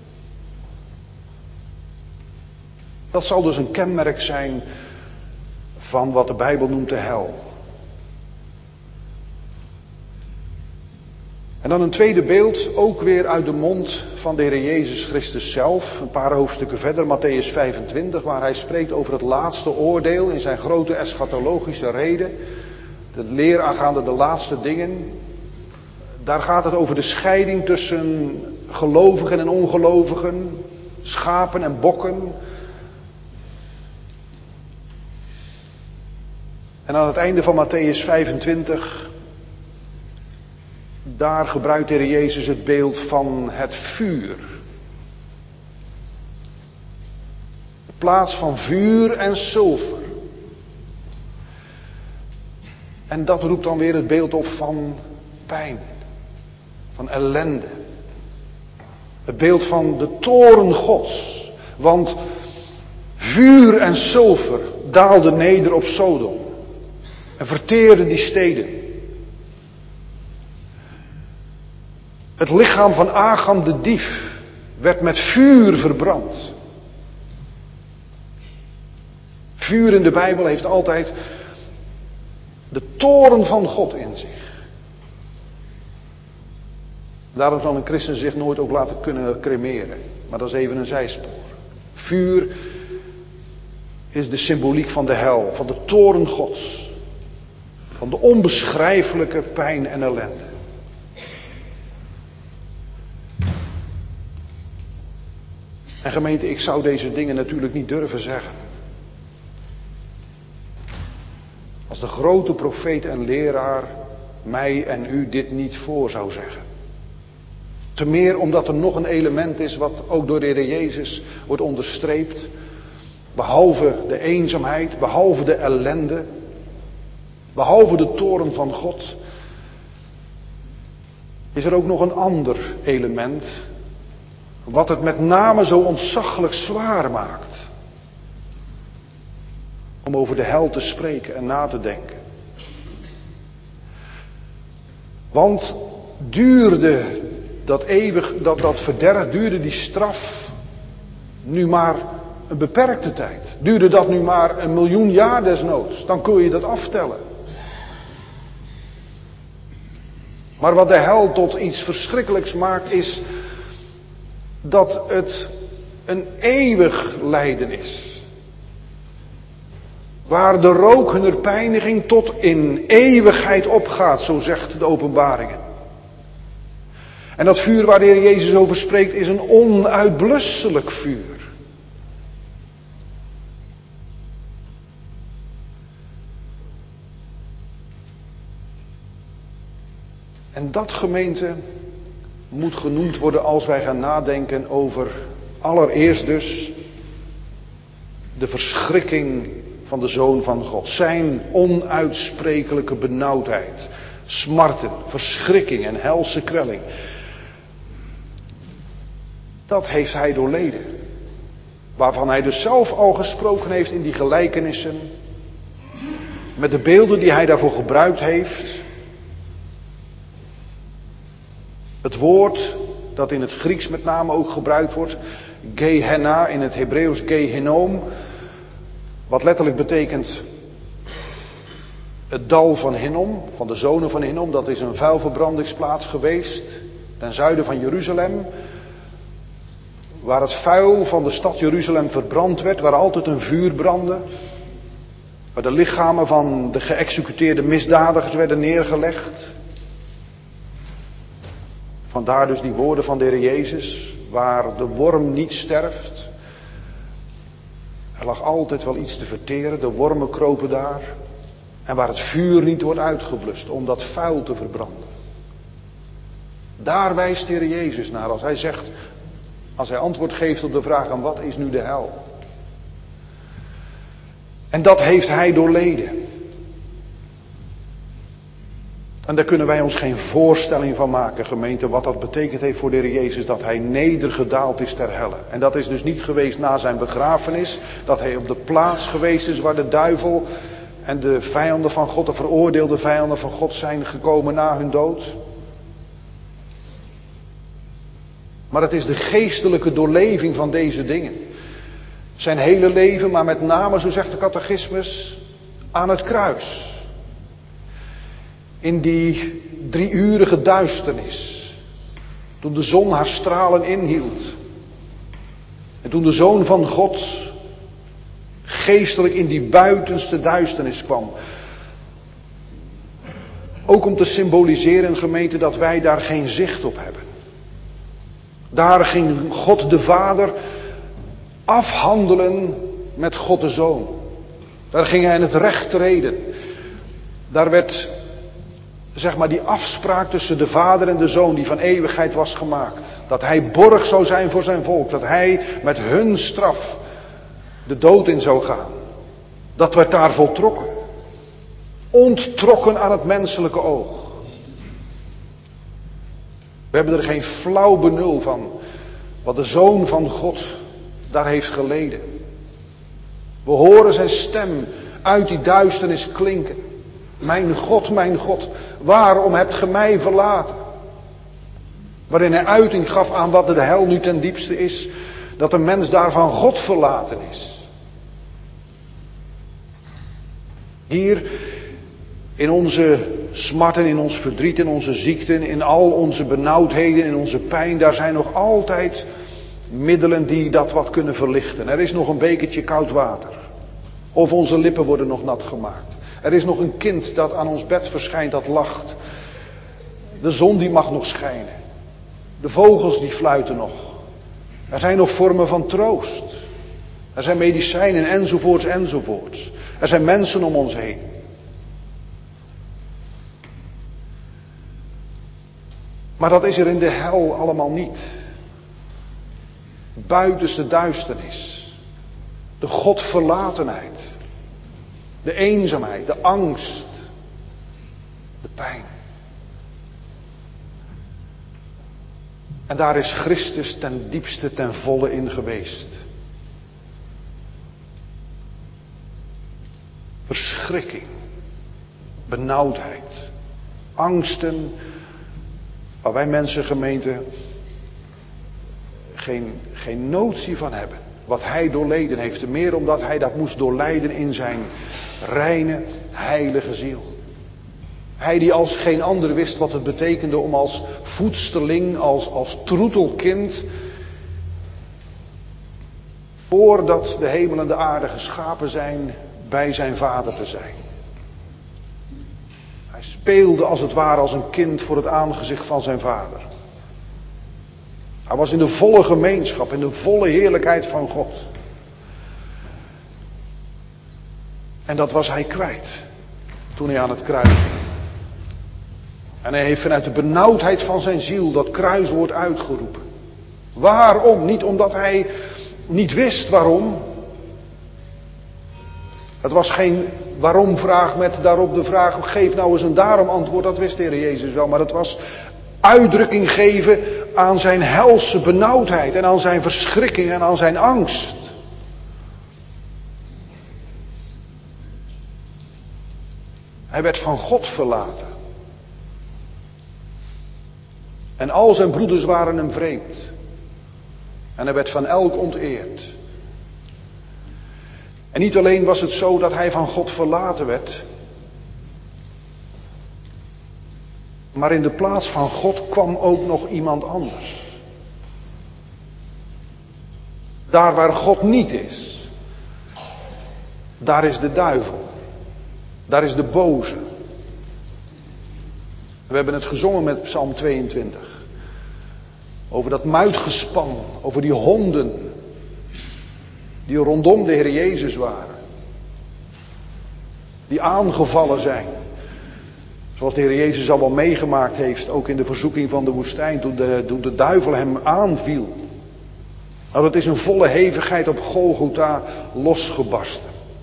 Dat zal dus een kenmerk zijn van wat de Bijbel noemt de hel. En dan een tweede beeld, ook weer uit de mond van de Heer Jezus Christus zelf. Een paar hoofdstukken verder, Mattheüs vijfentwintig, waar hij spreekt over het laatste oordeel in zijn grote eschatologische rede. De leer aangaande de laatste dingen. Daar gaat het over de scheiding tussen gelovigen en ongelovigen, schapen en bokken. En aan het einde van Mattheüs vijfentwintig, daar gebruikt de Heer Jezus het beeld van het vuur. In plaats van vuur en zilver. En dat roept dan weer het beeld op van pijn, van ellende. Het beeld van de toorn Gods. Want vuur en zilver daalden neder op Sodom en verteerden die steden. Het lichaam van Agam de dief werd met vuur verbrand. Vuur in de Bijbel heeft altijd de toorn van God in zich. Daarom zal een christen zich nooit ook laten kunnen cremeren. Maar dat is even een zijspoor. Vuur is de symboliek van de hel, van de toorn Gods. Van de onbeschrijfelijke pijn en ellende. En gemeente, ik zou deze dingen natuurlijk niet durven zeggen. Als de grote profeet en leraar mij en u dit niet voor zou zeggen. Te meer omdat er nog een element is wat ook door de Heer Jezus wordt onderstreept. Behalve de eenzaamheid, behalve de ellende, behalve de toorn van God, is er ook nog een ander element, wat het met name zo ontzaglijk zwaar maakt. Om over de hel te spreken en na te denken. Want duurde dat eeuwig, dat, dat verderf, duurde die straf nu maar een beperkte tijd. Duurde dat nu maar een miljoen jaar desnoods, dan kun je dat aftellen. Maar wat de hel tot iets verschrikkelijks maakt is dat het een eeuwig lijden is. Waar de rook hunner pijniging tot in eeuwigheid opgaat, zo zegt de Openbaringen. En dat vuur waar de Heer Jezus over spreekt is een onuitblusselijk vuur. En dat, gemeente, moet genoemd worden als wij gaan nadenken over allereerst dus de verschrikking van de Zoon van God. Zijn onuitsprekelijke benauwdheid, smarten, verschrikking en helse kwelling. Dat heeft hij doorleden. Waarvan hij dus zelf al gesproken heeft in die gelijkenissen. Met de beelden die hij daarvoor gebruikt heeft. Het woord dat in het Grieks met name ook gebruikt wordt. Gehenna, in het Hebreeuws Gehenom. Wat letterlijk betekent het dal van Hinnom, van de zonen van Hinnom. Dat is een vuilverbrandingsplaats geweest ten zuiden van Jeruzalem. Waar het vuil van de stad Jeruzalem verbrand werd, waar altijd een vuur brandde. Waar de lichamen van de geëxecuteerde misdadigers werden neergelegd. Vandaar dus die woorden van de Heer Jezus, waar de worm niet sterft. Er lag altijd wel iets te verteren, de wormen kropen daar. En waar het vuur niet wordt uitgeblust om dat vuil te verbranden. Daar wijst de Heer Jezus naar als hij zegt, als hij antwoord geeft op de vraag aan wat is nu de hel. En dat heeft hij doorleden. En daar kunnen wij ons geen voorstelling van maken, gemeente, wat dat betekend heeft voor de Heer Jezus, dat hij nedergedaald is ter helle. En dat is dus niet geweest na zijn begrafenis, dat hij op de plaats geweest is waar de duivel en de vijanden van God, de veroordeelde vijanden van God zijn gekomen na hun dood. Maar het is de geestelijke doorleving van deze dingen. Zijn hele leven, maar met name, zo zegt de catechismus, aan het kruis. In die drieurige duisternis. Toen de zon haar stralen inhield. En toen de Zoon van God geestelijk in die buitenste duisternis kwam. Ook om te symboliseren, gemeente, dat wij daar geen zicht op hebben. Daar ging God de Vader afhandelen met God de Zoon. Daar ging hij in het recht treden. Daar werd, zeg maar, die afspraak tussen de Vader en de Zoon die van eeuwigheid was gemaakt. Dat hij borg zou zijn voor zijn volk. Dat hij met hun straf de dood in zou gaan. Dat werd daar voltrokken. Onttrokken aan het menselijke oog. We hebben er geen flauw benul van wat de Zoon van God daar heeft geleden. We horen zijn stem uit die duisternis klinken. Mijn God, mijn God, waarom hebt ge mij verlaten? Waarin hij uiting gaf aan wat de hel nu ten diepste is. Dat een mens daar van God verlaten is. Hier in onze smarten, in ons verdriet, in onze ziekten, in al onze benauwdheden, in onze pijn. Daar zijn nog altijd middelen die dat wat kunnen verlichten. Er is nog een bekertje koud water. Of onze lippen worden nog nat gemaakt. Er is nog een kind dat aan ons bed verschijnt dat lacht. De zon die mag nog schijnen. De vogels die fluiten nog. Er zijn nog vormen van troost. Er zijn medicijnen enzovoorts enzovoorts. Er zijn mensen om ons heen. Maar dat is er in de hel allemaal niet. Buitenste duisternis. De godverlatenheid. De eenzaamheid, de angst. De pijn. En daar is Christus ten diepste, ten volle in geweest. Verschrikking. Benauwdheid. Angsten. Waar wij mensen, gemeente, geen, geen notie van hebben. Wat hij doorleden heeft. Te meer omdat hij dat moest doorlijden in zijn reine, heilige ziel. Hij die als geen ander wist wat het betekende om als voedsterling, als, als troetelkind, voordat de hemel en de aarde geschapen zijn, bij zijn vader te zijn. Hij speelde als het ware als een kind voor het aangezicht van zijn vader. Hij was in de volle gemeenschap, in de volle heerlijkheid van God. En dat was hij kwijt toen hij aan het kruis ging. En hij heeft vanuit de benauwdheid van zijn ziel dat kruiswoord uitgeroepen. Waarom? Niet omdat hij niet wist waarom. Het was geen waarom vraag met daarop de vraag, geef nou eens een daarom antwoord. Dat wist de Heer Jezus wel, maar het was uitdrukking geven aan zijn helse benauwdheid en aan zijn verschrikking en aan zijn angst. Hij werd van God verlaten. En al zijn broeders waren hem vreemd. En hij werd van elk onteerd. En niet alleen was het zo dat hij van God verlaten werd. Maar in de plaats van God kwam ook nog iemand anders. Daar waar God niet is. Daar is de duivel. Daar is de boze. We hebben het gezongen met Psalm tweeëntwintig. Over dat muitgespan. Over die honden. Die rondom de Heer Jezus waren. Die aangevallen zijn. Zoals de Heer Jezus al wel meegemaakt heeft. Ook in de verzoeking van de woestijn. Toen de, toen de duivel hem aanviel. Nou, dat is een volle hevigheid op Golgotha losgebarsten.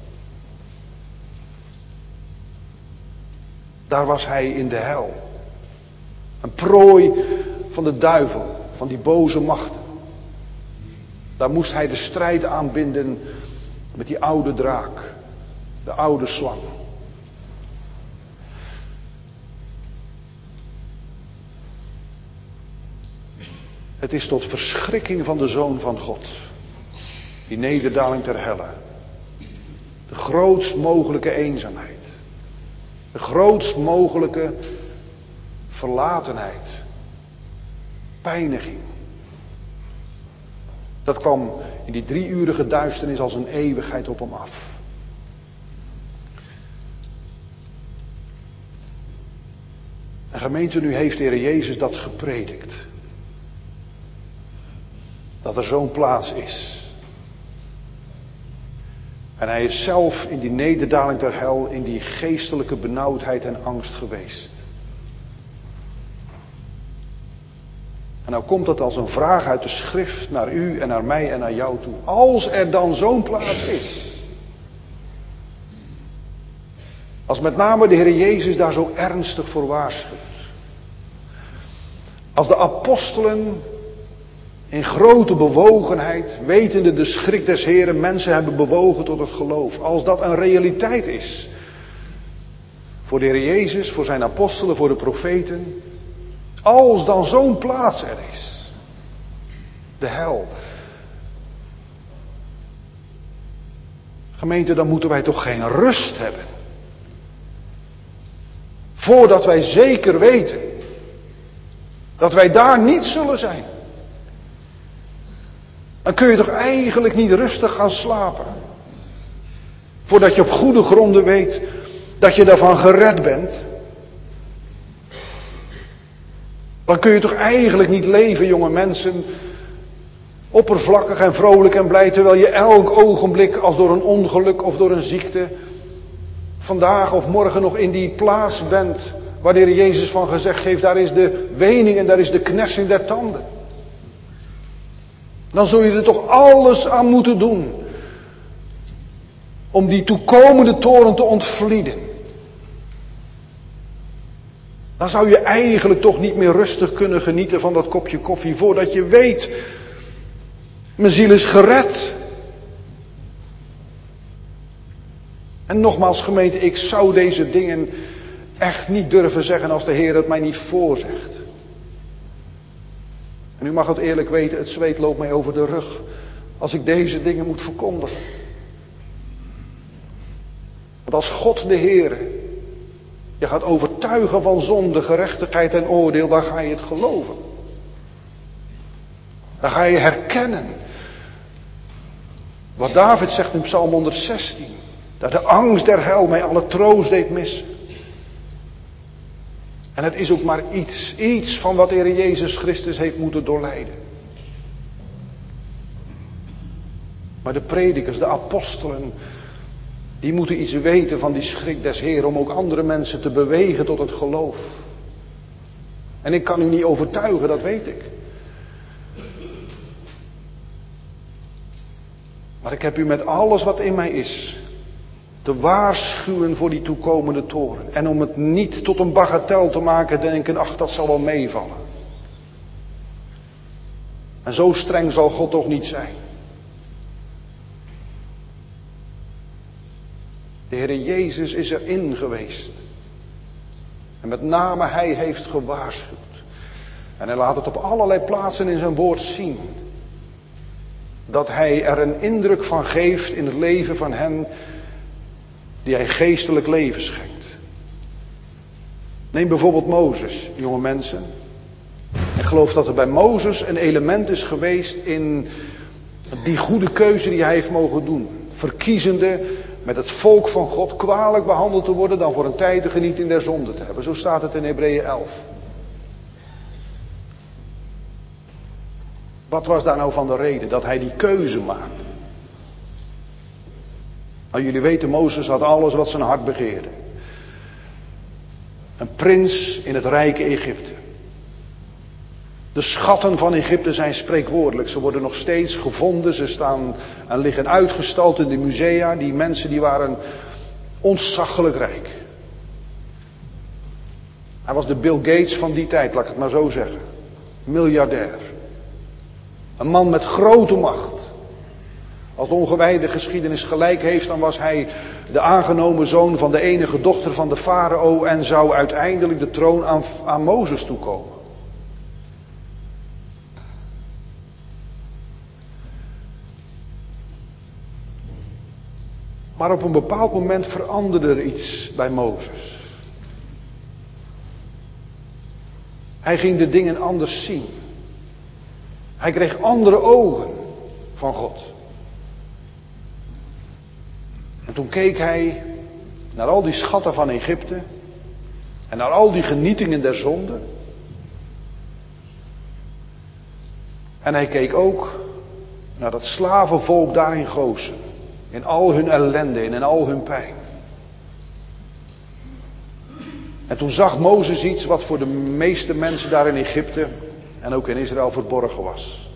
Daar was hij in de hel. Een prooi van de duivel. Van die boze machten. Daar moest hij de strijd aanbinden met die oude draak. De oude slang. Het is tot verschrikking van de Zoon van God. Die nederdaling ter helle. De grootst mogelijke eenzaamheid. De grootst mogelijke verlatenheid. Pijniging. Dat kwam in die drieurige duisternis als een eeuwigheid op hem af. En gemeente, nu heeft de Heer Jezus dat gepredikt. Dat er zo'n plaats is. En hij is zelf in die nederdaling ter hel, in die geestelijke benauwdheid en angst geweest. En nou komt dat als een vraag uit de schrift naar u en naar mij en naar jou toe. Als er dan zo'n plaats is. Als met name de Heer Jezus daar zo ernstig voor waarschuwt. Als de apostelen in grote bewogenheid, wetende de schrik des Heren, mensen hebben bewogen tot het geloof. Als dat een realiteit is. Voor de Heer Jezus, voor zijn apostelen, voor de profeten. Als dan zo'n plaats er is. De hel. Gemeente, dan moeten wij toch geen rust hebben. Voordat wij zeker weten dat wij daar niet zullen zijn. Dan kun je toch eigenlijk niet rustig gaan slapen. Voordat je op goede gronden weet dat je daarvan gered bent. Dan kun je toch eigenlijk niet leven, jonge mensen, oppervlakkig en vrolijk en blij, terwijl je elk ogenblik als door een ongeluk of door een ziekte vandaag of morgen nog in die plaats bent waar de Heer Jezus van gezegd heeft, daar is de wening en daar is de knersing der tanden. Dan zul je er toch alles aan moeten doen om die toekomende toren te ontvlieden. Dan zou je eigenlijk toch niet meer rustig kunnen genieten van dat kopje koffie voordat je weet, mijn ziel is gered. En nogmaals gemeente, ik zou deze dingen echt niet durven zeggen als de Heer het mij niet voorzegt. En u mag het eerlijk weten, het zweet loopt mij over de rug als ik deze dingen moet verkondigen. Want als God de Heer je gaat overtuigen van zonde, gerechtigheid en oordeel, dan ga je het geloven. Dan ga je herkennen wat David zegt in Psalm honderdzestien. Dat de angst der hel mij alle troost deed missen. En het is ook maar iets, iets van wat de Heer Jezus Christus heeft moeten doorlijden. Maar de predikers, de apostelen, die moeten iets weten van die schrik des Heeren om ook andere mensen te bewegen tot het geloof. En ik kan u niet overtuigen, dat weet ik. Maar ik heb u met alles wat in mij is te waarschuwen voor die toekomende toren. En om het niet tot een bagatel te maken, denken, ach, dat zal wel meevallen. En zo streng zal God toch niet zijn. De Heer Jezus is erin geweest. En met name Hij heeft gewaarschuwd. En Hij laat het op allerlei plaatsen in zijn woord zien. Dat Hij er een indruk van geeft in het leven van hen die Hij geestelijk leven schenkt. Neem bijvoorbeeld Mozes, jonge mensen. Ik geloof dat er bij Mozes een element is geweest in die goede keuze die hij heeft mogen doen. Verkiezende met het volk van God kwalijk behandeld te worden dan voor een tijd de genieting der zonde te hebben. Zo staat het in Hebreeën elf. Wat was daar nou van de reden dat hij die keuze maakte? Nou, jullie weten, Mozes had alles wat zijn hart begeerde. Een prins in het rijke Egypte. De schatten van Egypte zijn spreekwoordelijk. Ze worden nog steeds gevonden. Ze staan en liggen uitgestald in de musea. Die mensen die waren ontzaglijk rijk. Hij was de Bill Gates van die tijd, laat ik het maar zo zeggen. Miljardair. Een man met grote macht. Als de ongewijde geschiedenis gelijk heeft, dan was hij de aangenomen zoon van de enige dochter van de farao en zou uiteindelijk de troon aan, aan Mozes toekomen. Maar op een bepaald moment veranderde er iets bij Mozes. Hij ging de dingen anders zien. Hij kreeg andere ogen van God. En toen keek hij naar al die schatten van Egypte en naar al die genietingen der zonde. En hij keek ook naar dat slavenvolk daar in Gozen. In al hun ellende, in al hun pijn. En toen zag Mozes iets wat voor de meeste mensen daar in Egypte en ook in Israël verborgen was.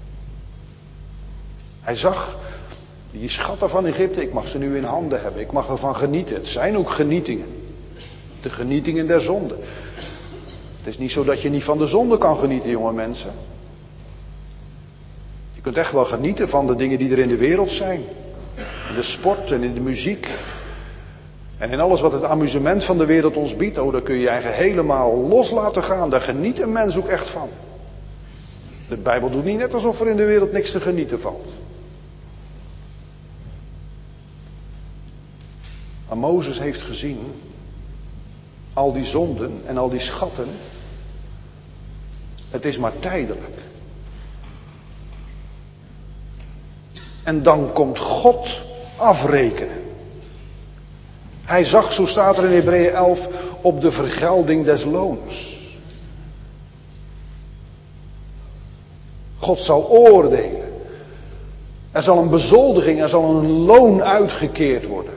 Hij zag die schatten van Egypte, ik mag ze nu in handen hebben, ik mag ervan genieten. Het zijn ook genietingen. De genietingen der zonde. Het is niet zo dat je niet van de zonde kan genieten, jonge mensen. Je kunt echt wel genieten van de dingen die er in de wereld zijn. In de sport en in de muziek. En in alles wat het amusement van de wereld ons biedt. Oh, daar kun je je eigen helemaal los laten gaan. Daar geniet een mens ook echt van. De Bijbel doet niet net alsof er in de wereld niks te genieten valt. Maar Mozes heeft gezien, al die zonden en al die schatten, het is maar tijdelijk. En dan komt God afrekenen. Hij zag, zo staat er in Hebreeën elf, op de vergelding des loons. God zal oordelen. Er zal een bezoldiging, er zal een loon uitgekeerd worden.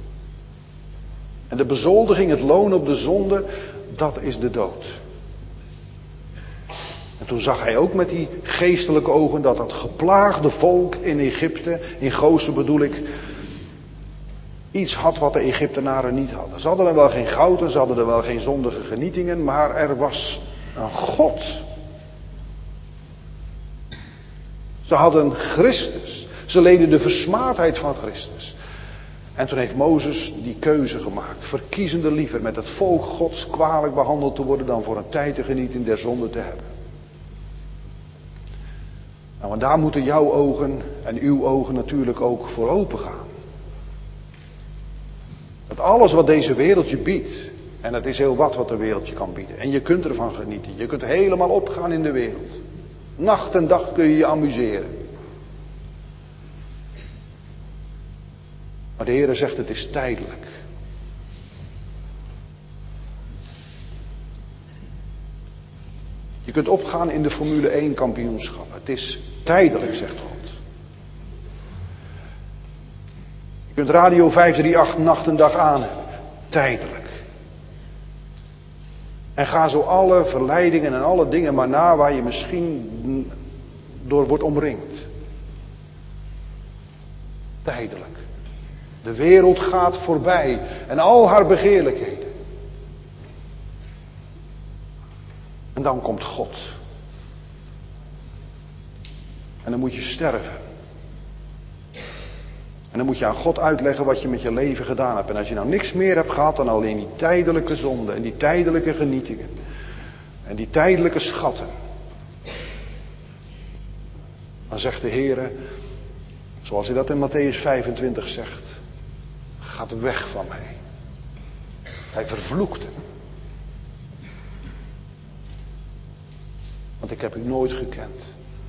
En de bezoldiging, het loon op de zonde, dat is de dood. En toen zag hij ook met die geestelijke ogen dat dat geplaagde volk in Egypte, in Gozen bedoel ik, iets had wat de Egyptenaren niet hadden. Ze hadden er wel geen goud en ze hadden er wel geen zondige genietingen, maar er was een God. Ze hadden Christus. Ze leden de versmaadheid van Christus. En toen heeft Mozes die keuze gemaakt. Verkiezende liever met het volk Gods kwalijk behandeld te worden dan voor een tijd de genieting der zonde te hebben. Nou, en daar moeten jouw ogen en uw ogen natuurlijk ook voor open gaan. Dat alles wat deze wereld je biedt, en het is heel wat wat de wereld je kan bieden. En je kunt ervan genieten. Je kunt helemaal opgaan in de wereld. Nacht en dag kun je je amuseren. Maar de Heere zegt het is tijdelijk. Je kunt opgaan in de Formule één kampioenschap. Het is tijdelijk, zegt God. Je kunt Radio vijf drie acht nacht en dag aan hebben. Tijdelijk. En ga zo alle verleidingen en alle dingen maar na waar je misschien door wordt omringd. Tijdelijk. De wereld gaat voorbij en al haar begeerlijkheden. En dan komt God. En dan moet je sterven. En dan moet je aan God uitleggen wat je met je leven gedaan hebt. En als je nou niks meer hebt gehad dan alleen die tijdelijke zonde en die tijdelijke genietingen. En die tijdelijke schatten. Dan zegt de Heere, zoals hij dat in Matthäus vijfentwintig zegt. Gaat weg van mij. Hij vervloekte. Want ik heb u nooit gekend.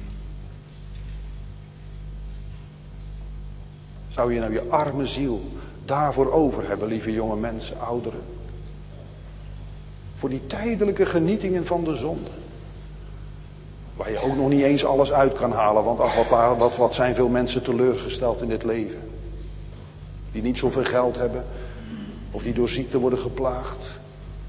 Zou je nou je arme ziel daarvoor over hebben, lieve jonge mensen, ouderen? Voor die tijdelijke genietingen van de zonde. Waar je ook nog niet eens alles uit kan halen, want ach, wat, wat, wat zijn veel mensen teleurgesteld in dit leven. Die niet zoveel geld hebben, of die door ziekte worden geplaagd.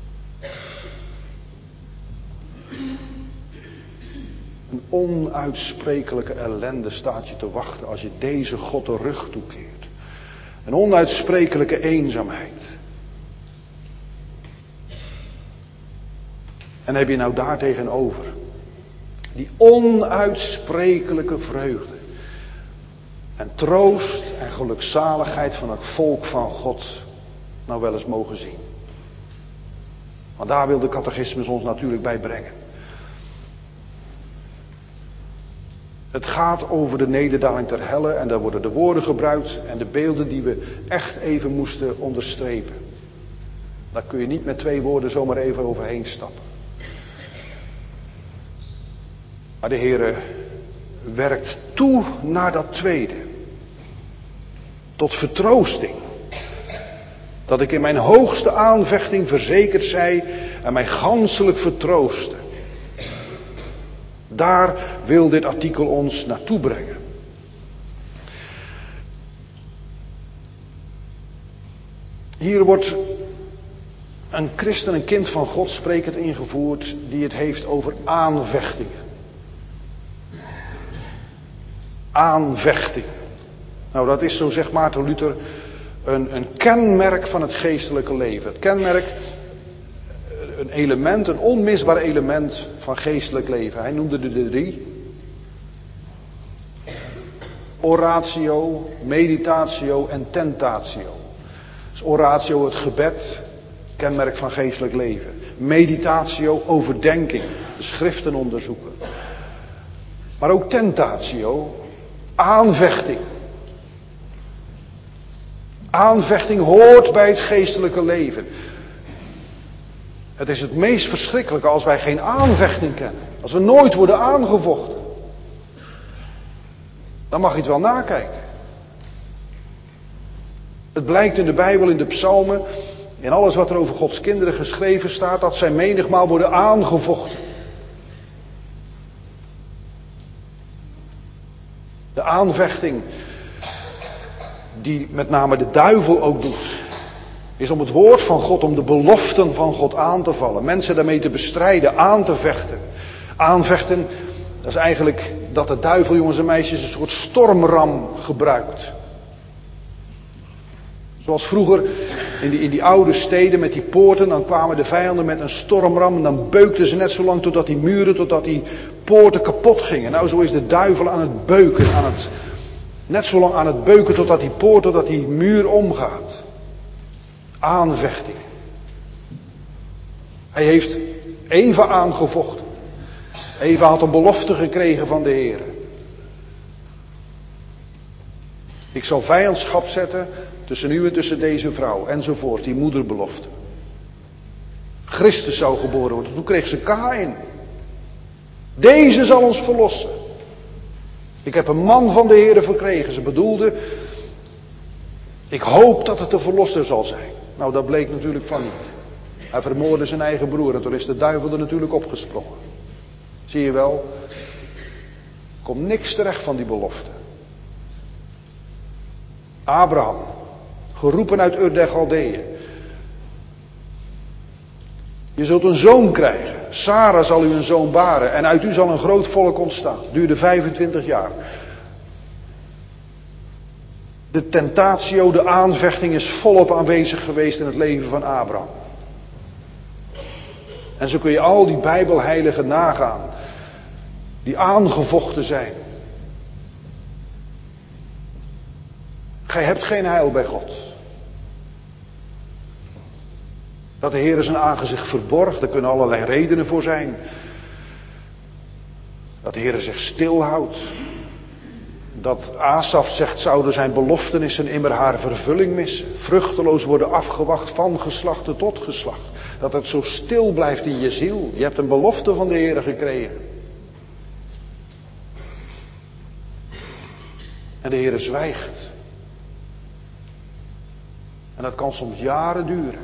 Een onuitsprekelijke ellende staat je te wachten als je deze God de rug toekeert. Een onuitsprekelijke eenzaamheid. En heb je nou daar tegenover die onuitsprekelijke vreugde en troost en gelukzaligheid van het volk van God nou wel eens mogen zien. Want daar wil de catechismus ons natuurlijk bij brengen. Het gaat over de nederdaling ter helle en daar worden de woorden gebruikt en de beelden die we echt even moesten onderstrepen. Daar kun je niet met twee woorden zomaar even overheen stappen. Maar de Heere werkt toe naar dat tweede. Tot vertroosting. Dat ik in mijn hoogste aanvechting verzekerd zij en mij ganselijk vertroosten. Daar wil dit artikel ons naartoe brengen. Hier wordt een christen, een kind van God, sprekend ingevoerd, die het heeft over aanvechtingen. Aanvechting. Nou, dat is, zo zegt Maarten Luther, een, een kenmerk van het geestelijke leven. Het kenmerk, een element, een onmisbaar element van geestelijk leven. Hij noemde er de drie. Oratio, meditatio en tentatio. Dus oratio, het gebed, kenmerk van geestelijk leven. Meditatio, overdenking, de schriften onderzoeken. Maar ook tentatio, aanvechting. Aanvechting hoort bij het geestelijke leven. Het is het meest verschrikkelijke als wij geen aanvechting kennen. Als we nooit worden aangevochten. Dan mag je het wel nakijken. Het blijkt in de Bijbel, in de psalmen, in alles wat er over Gods kinderen geschreven staat, dat zij menigmaal worden aangevochten. De aanvechting die met name de duivel ook doet, is om het woord van God, om de beloften van God aan te vallen. Mensen daarmee te bestrijden, aan te vechten. Aanvechten, dat is eigenlijk dat de duivel, jongens en meisjes, een soort stormram gebruikt. Zoals vroeger in die, in die oude steden met die poorten, dan kwamen de vijanden met een stormram en dan beukten ze net zo lang totdat die muren, totdat die poorten kapot gingen. Nou, zo is de duivel aan het beuken, aan het, net zo lang aan het beuken totdat die poort, totdat die muur omgaat. Aanvechting. Hij heeft Eva aangevochten. Eva had een belofte gekregen van de Heer. Ik zal vijandschap zetten tussen u en tussen deze vrouw, enzovoort, die moederbelofte. Christus zou geboren worden. Toen kreeg ze Kaïn. Deze zal ons verlossen. Ik heb een man van de Heer verkregen. Ze bedoelde, ik hoop dat het de verlosser zal zijn. Nou, dat bleek natuurlijk van niet. Hij vermoordde zijn eigen broer en toen is de duivel er natuurlijk opgesprongen. Zie je wel, er komt niks terecht van die belofte. Abraham, geroepen uit Ur der Galdeeën. Je zult een zoon krijgen. Sara zal u een zoon baren en uit u zal een groot volk ontstaan. Het duurde vijfentwintig jaar. De tentatio, de aanvechting is volop aanwezig geweest in het leven van Abraham. En zo kun je al die Bijbelheiligen nagaan. Die aangevochten zijn. Gij hebt geen heil bij God. Dat de Heer zijn aangezicht verborgt, daar kunnen allerlei redenen voor zijn. Dat de Heer zich stilhoudt. Dat Asaf zegt, zouden zijn beloftenissen immer haar vervulling missen. Vruchteloos worden afgewacht van geslachte tot geslacht. Dat het zo stil blijft in je ziel. Je hebt een belofte van de Heer gekregen. En de Heer zwijgt. En dat kan soms jaren duren.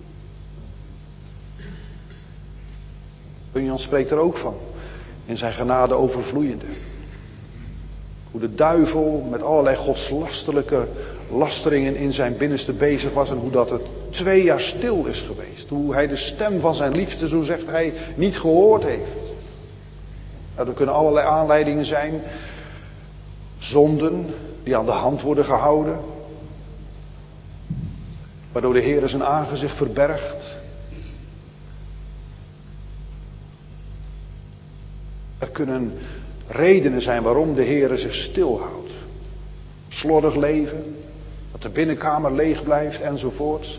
Bunyan spreekt er ook van. In zijn genade overvloeiende. Hoe de duivel met allerlei godslasterlijke lasteringen in zijn binnenste bezig was. En hoe dat het twee jaar stil is geweest. Hoe hij de stem van zijn liefde, zo zegt hij, niet gehoord heeft. Nou, er kunnen allerlei aanleidingen zijn. Zonden die aan de hand worden gehouden. Waardoor de Heer zijn aangezicht verbergt. Er kunnen redenen zijn waarom de Heer zich stilhoudt. Slordig leven, dat de binnenkamer leeg blijft enzovoorts.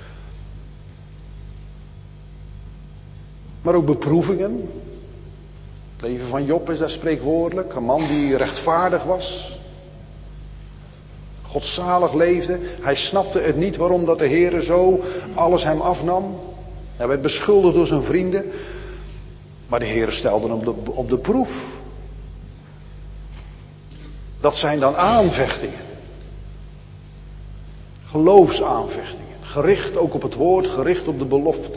Maar ook beproevingen. Het leven van Job is daar spreekwoordelijk. Een man die rechtvaardig was. Godzalig leefde. Hij snapte het niet waarom dat de Heer zo alles hem afnam. Hij werd beschuldigd door zijn vrienden. Maar de Heer stelde hem op de, op de proef. Dat zijn dan aanvechtingen. Geloofsaanvechtingen. Gericht ook op het woord, gericht op de belofte.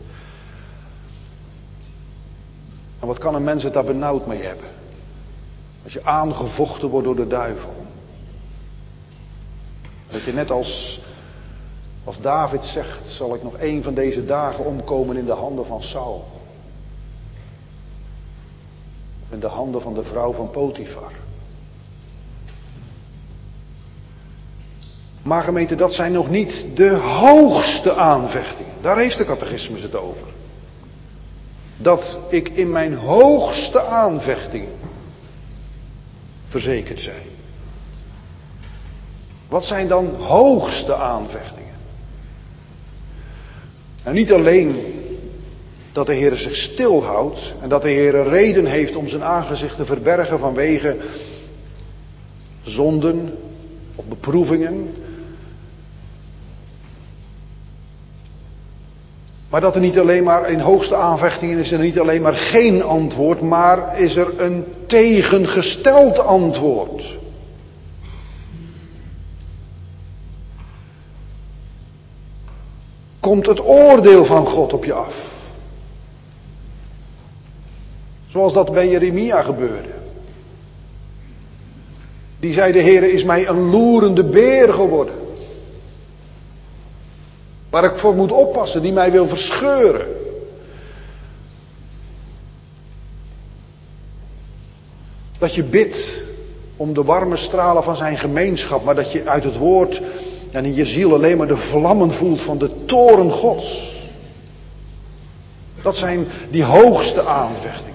En wat kan een mens het daar benauwd mee hebben? Als je aangevochten wordt door de duivel. Dat je net als Als David zegt, zal ik nog een van deze dagen omkomen in de handen van Saul. Of in de handen van de vrouw van Potifar. Maar gemeente, dat zijn nog niet de hoogste aanvechtingen. Daar heeft de catechismus het over. Dat ik in mijn hoogste aanvechtingen verzekerd zijn. Wat zijn dan hoogste aanvechtingen? Nou, niet alleen dat de Heer zich stilhoudt en dat de Heer een reden heeft om zijn aangezicht te verbergen vanwege zonden of beproevingen. Maar dat er niet alleen maar in hoogste aanvechtingen is er niet alleen maar geen antwoord, maar is er een tegengesteld antwoord. Komt het oordeel van God op je af. Zoals dat bij Jeremia gebeurde. Die zei, de Heer is mij een loerende beer geworden. Waar ik voor moet oppassen, die mij wil verscheuren. Dat je bidt om de warme stralen van zijn gemeenschap, maar dat je uit het woord en in je ziel alleen maar de vlammen voelt van de toorn Gods. Dat zijn die hoogste aanvechtingen.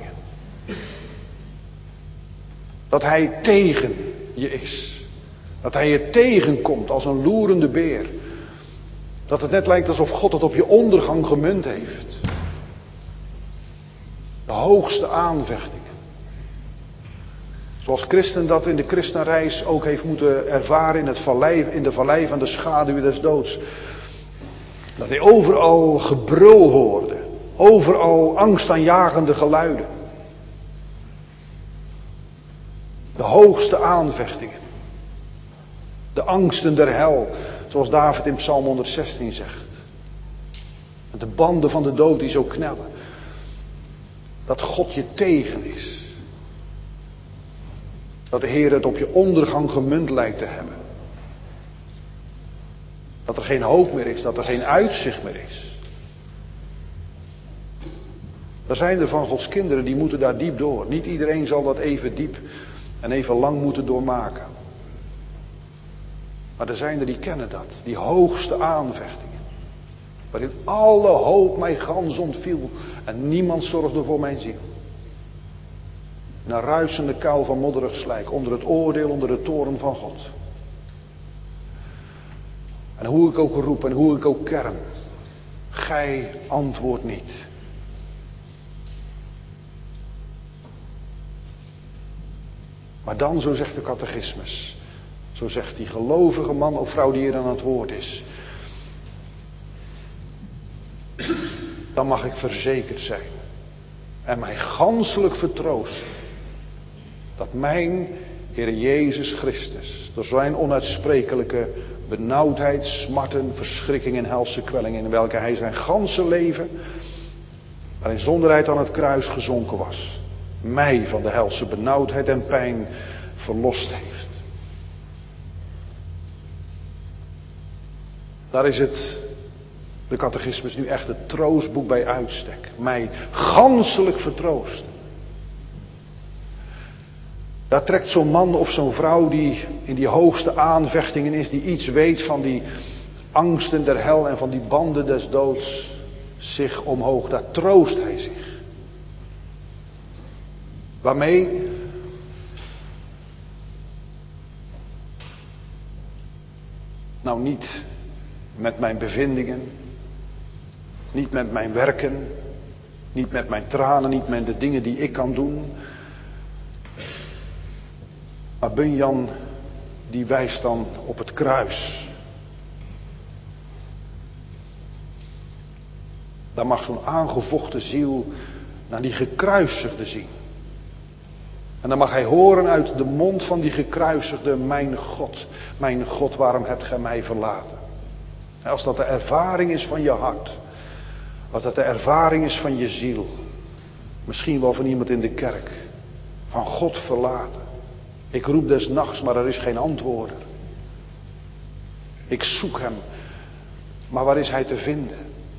Dat hij tegen je is. Dat hij je tegenkomt als een loerende beer. Dat het net lijkt alsof God het op je ondergang gemunt heeft. De hoogste aanvechtingen. Zoals christen dat in de christenreis ook heeft moeten ervaren in, het vallei, in de vallei van de schaduw des doods. Dat hij overal gebrul hoorde. Overal angstaanjagende geluiden. De hoogste aanvechtingen. De angsten der hel. Zoals David in Psalm honderdzestien zegt. De banden van de dood die zo knellen. Dat God je tegen is. Dat de Heer het op je ondergang gemunt lijkt te hebben. Dat er geen hoop meer is. Dat er geen uitzicht meer is. Er zijn er van Gods kinderen die moeten daar diep door. Niet iedereen zal dat even diep en even lang moeten doormaken. Maar er zijn er die kennen dat. Die hoogste aanvechtingen. Waarin alle hoop mij gans ontviel. En niemand zorgde voor mijn ziel. In een ruisende kuil van modderig slijk. Onder het oordeel, onder de toorn van God. En hoe ik ook roep en hoe ik ook kerm. Gij antwoordt niet. Maar dan, zo zegt de catechismus. Zo zegt die gelovige man of vrouw die hier aan het woord is. Dan mag ik verzekerd zijn. En mij ganselijk vertroosten. Dat mijn Heer Jezus Christus. Door zijn onuitsprekelijke benauwdheid, smarten, verschrikking en helse kwelling. In welke hij zijn ganse leven. Maar in zonderheid aan het kruis gezonken was. Mij van de helse benauwdheid en pijn verlost heeft. Daar is het, de catechismus, nu echt het troostboek bij uitstek. Mij ganselijk vertroosten. Daar trekt zo'n man of zo'n vrouw die in die hoogste aanvechtingen is, die iets weet van die angsten der hel en van die banden des doods, zich omhoog. Daar troost hij zich. Waarmee? Nou, niet met mijn bevindingen, niet met mijn werken, niet met mijn tranen, niet met de dingen die ik kan doen. Maar Bunyan, die wijst dan op het kruis. Daar mag zo'n aangevochten ziel naar die gekruisigde zien. En dan mag hij horen uit de mond van die gekruisigde: mijn God, mijn God, waarom hebt gij mij verlaten? En als dat de ervaring is van je hart, als dat de ervaring is van je ziel, misschien wel van iemand in de kerk, van God verlaten. Ik roep des nachts, maar er is geen antwoord. Ik zoek hem, Maar waar is hij te vinden?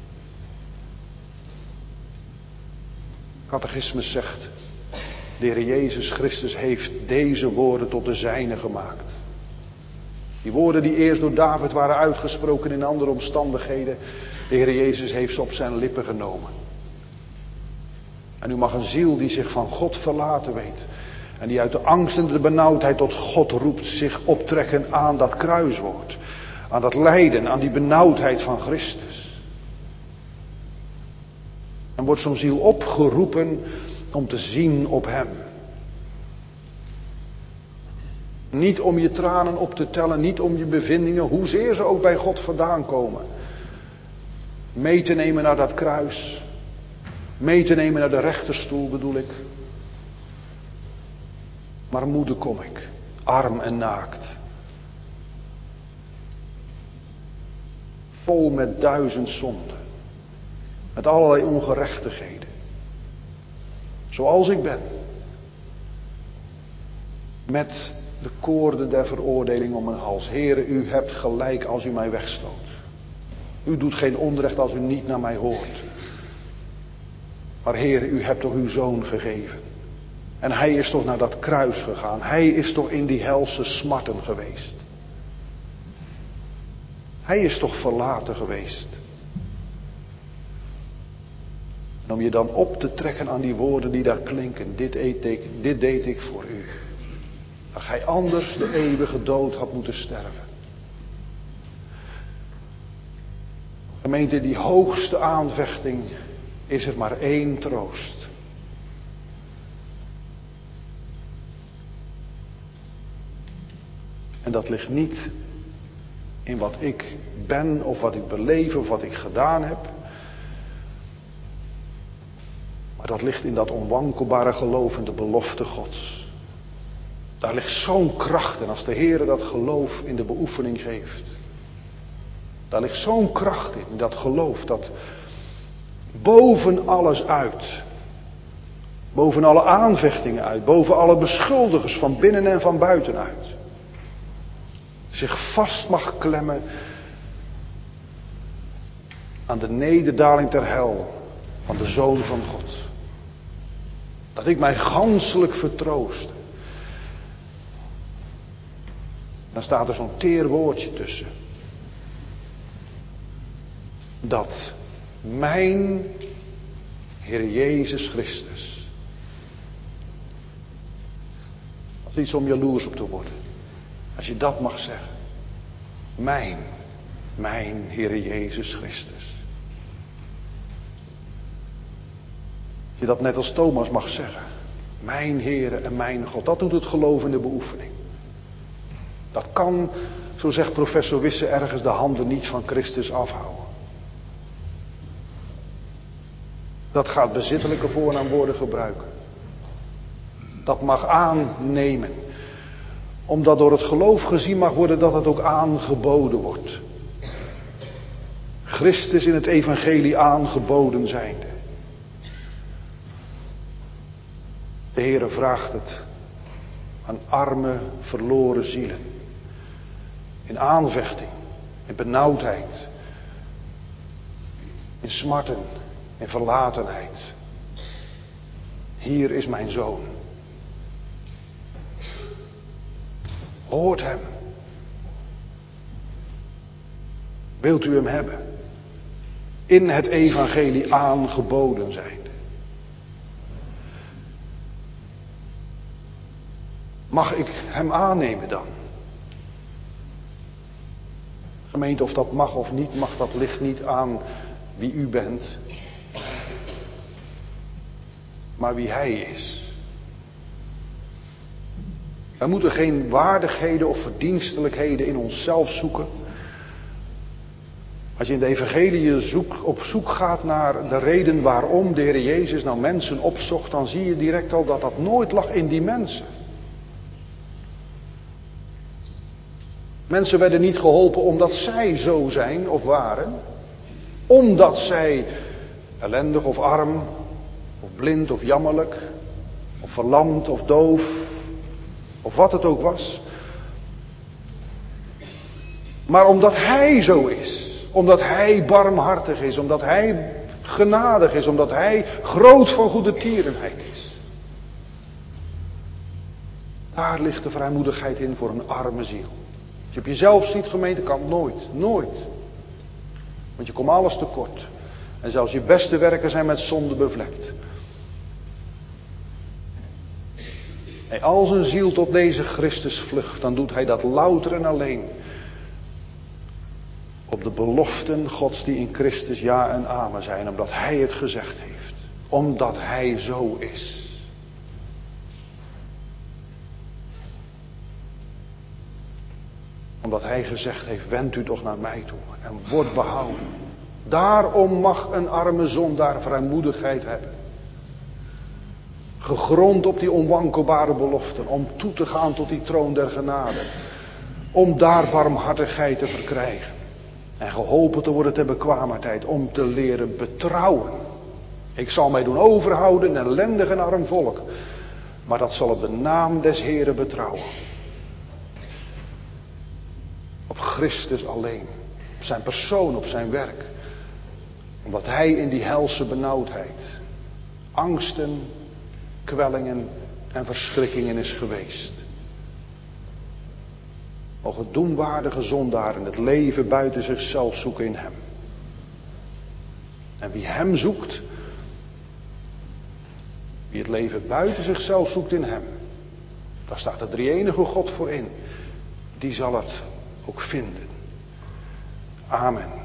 Catechismus zegt, de Heer Jezus Christus heeft deze woorden tot de zijne gemaakt. Die woorden die eerst door David waren uitgesproken in andere omstandigheden. De Heer Jezus heeft ze op zijn lippen genomen. En u mag een ziel die zich van God verlaten weet. En die uit de angst en de benauwdheid tot God roept, zich optrekken aan dat kruiswoord. Aan dat lijden, aan die benauwdheid van Christus. En wordt zo'n ziel opgeroepen om te zien op hem. Niet om je tranen op te tellen, niet om je bevindingen, hoezeer ze ook bij God vandaan komen. Mee te nemen naar dat kruis. Mee te nemen naar de rechterstoel bedoel ik. Maar moede kom ik, arm en naakt. Vol met duizend zonden. Met allerlei ongerechtigheden. Zoals ik ben. Met de koorden der veroordeling om mijn hals. Heere, u hebt gelijk als u mij wegstoot. U doet geen onrecht als u niet naar mij hoort. Maar Heere, u hebt toch uw zoon gegeven. En hij is toch naar dat kruis gegaan. Hij is toch in die helse smarten geweest. Hij is toch verlaten geweest. En om je dan op te trekken aan die woorden die daar klinken. Dit deed ik, dit deed ik voor u. Dat gij anders de eeuwige dood had moeten sterven. Gemeente, die hoogste aanvechting is er maar één troost. En dat ligt niet in wat ik ben of wat ik beleef of wat ik gedaan heb. Maar dat ligt in dat onwankelbare geloof in de belofte Gods. Daar ligt zo'n kracht in als de Heer dat geloof in de beoefening geeft. Daar ligt zo'n kracht in, dat geloof dat boven alles uit, boven alle aanvechtingen uit, boven alle beschuldigers van binnen en van buiten uit, zich vast mag klemmen aan de nederdaling ter hel van de Zoon van God. Dat ik mij ganselijk vertroost. Dan staat er zo'n teer woordje tussen. Dat mijn Heer Jezus Christus. Dat is iets om jaloers op te worden. Als je dat mag zeggen. Mijn, mijn Heer Jezus Christus. Als je dat net als Thomas mag zeggen. Mijn Heere en mijn God. Dat doet het geloof in de beoefening. Dat kan, zo zegt professor Wisse, ergens de handen niet van Christus afhouden. Dat gaat bezittelijke voornaamwoorden gebruiken. Dat mag aannemen. Omdat door het geloof gezien mag worden dat het ook aangeboden wordt. Christus in het evangelie aangeboden zijnde. De Heere vraagt het aan arme, verloren zielen. In aanvechting, in benauwdheid, in smarten, in verlatenheid. Hier is mijn zoon. Hoort hem. Wilt u hem hebben? In het evangelie aangeboden zijnde. Mag ik hem aannemen dan? Gemeente, of dat mag of niet mag, dat ligt niet aan wie u bent. Maar wie hij is. Wij moeten geen waardigheden of verdienstelijkheden in onszelf zoeken. Als je in de evangelie zoek, op zoek gaat naar de reden waarom de Heer Jezus nou mensen opzocht, dan zie je direct al dat dat nooit lag in die mensen. Mensen werden niet geholpen omdat zij zo zijn of waren. Omdat zij ellendig of arm, of blind of jammerlijk, of verlamd of doof, of wat het ook was. Maar omdat hij zo is. Omdat Hij barmhartig is, omdat Hij genadig is, omdat Hij groot van goede tierenheid is. Daar ligt de vrijmoedigheid in voor een arme ziel. Als je op jezelf ziet, gemeente, kan het nooit, nooit. Want je komt alles tekort. En zelfs je beste werken zijn met zonde bevlekt. En als een ziel tot deze Christus vlucht, dan doet hij dat louter en alleen op de beloften Gods die in Christus ja en amen zijn. Omdat Hij het gezegd heeft. Omdat Hij zo is. Omdat Hij gezegd heeft, wend u toch naar mij toe en word behouden. Daarom mag een arme zondaar vrijmoedigheid hebben. Gegrond op die onwankelbare beloften. Om toe te gaan tot die troon der genade. Om daar barmhartigheid te verkrijgen. En geholpen te worden ter bekwaamheid. Om te leren betrouwen. Ik zal mij doen overhouden, een ellendig en arm volk. Maar dat zal op de naam des Heren betrouwen. Op Christus alleen. Op zijn persoon, op zijn werk. Omdat Hij in die helse benauwdheid angsten, kwellingen en verschrikkingen is geweest. Mogen doemwaardige zondaren het leven buiten zichzelf zoeken in Hem. En wie Hem zoekt, wie het leven buiten zichzelf zoekt in Hem, daar staat de drie-enige God voor in, die zal het ook vinden. Amen.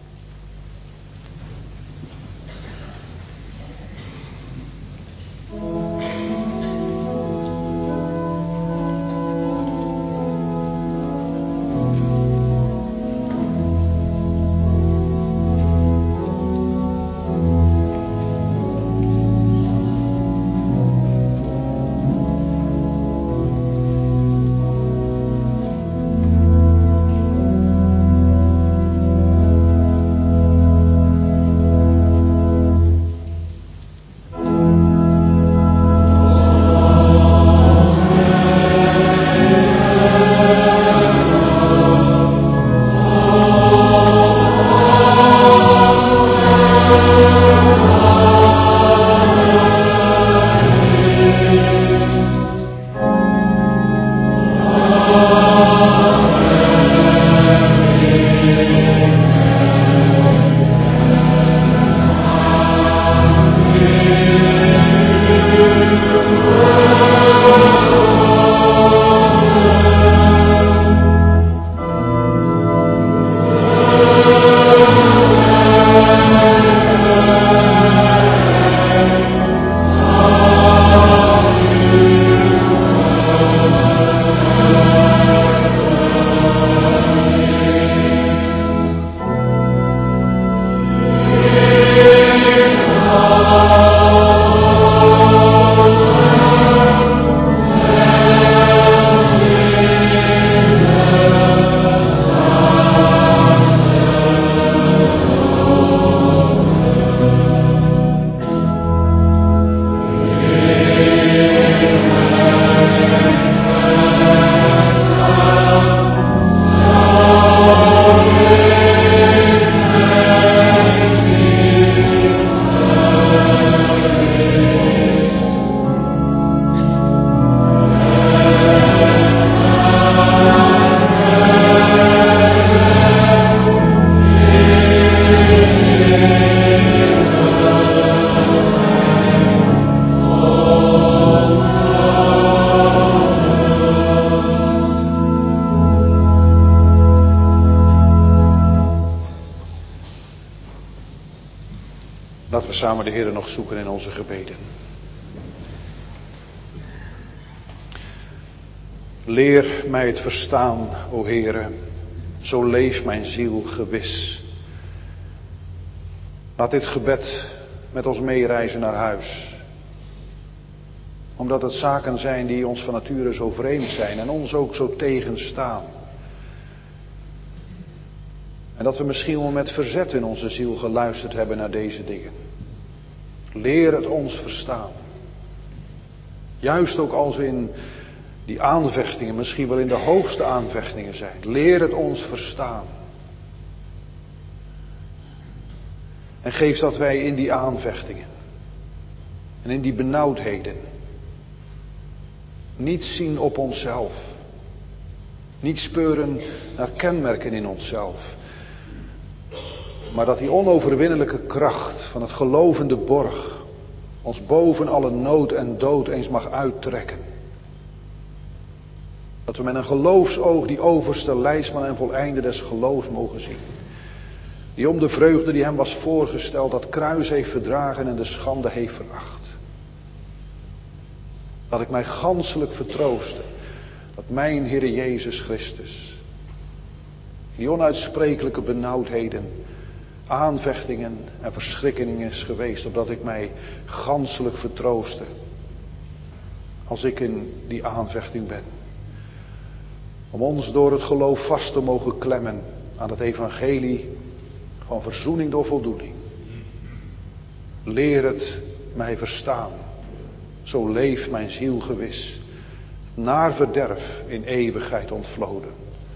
Laten we samen de Heer nog zoeken in onze gebeden. Leer mij het verstaan, o Heere, zo leeft mijn ziel gewis. Laat dit gebed met ons meereizen naar huis. Omdat het zaken zijn die ons van nature zo vreemd zijn en ons ook zo tegenstaan. En dat we misschien wel met verzet in onze ziel geluisterd hebben naar deze dingen. Leer het ons verstaan. Juist ook als we in die aanvechtingen, misschien wel in de hoogste aanvechtingen zijn. Leer het ons verstaan. En geef dat wij in die aanvechtingen en in die benauwdheden niet zien op onszelf. Niet speuren naar kenmerken in onszelf. Maar dat die onoverwinnelijke kracht van het gelovende borg ons boven alle nood en dood eens mag uittrekken. Dat we met een geloofsoog die overste leidsman en voleinde des geloofs mogen zien. Die om de vreugde die hem was voorgesteld dat kruis heeft verdragen en de schande heeft veracht. Dat ik mij ganselijk vertrooste dat mijn Heere Jezus Christus die onuitsprekelijke benauwdheden, aanvechtingen en verschrikkingen is geweest, opdat ik mij ganselijk vertrooste als ik in die aanvechting ben. Om ons door het geloof vast te mogen klemmen aan het evangelie van verzoening door voldoening. Leer het mij verstaan, zo leeft mijn ziel gewis, naar verderf in eeuwigheid ontvloden.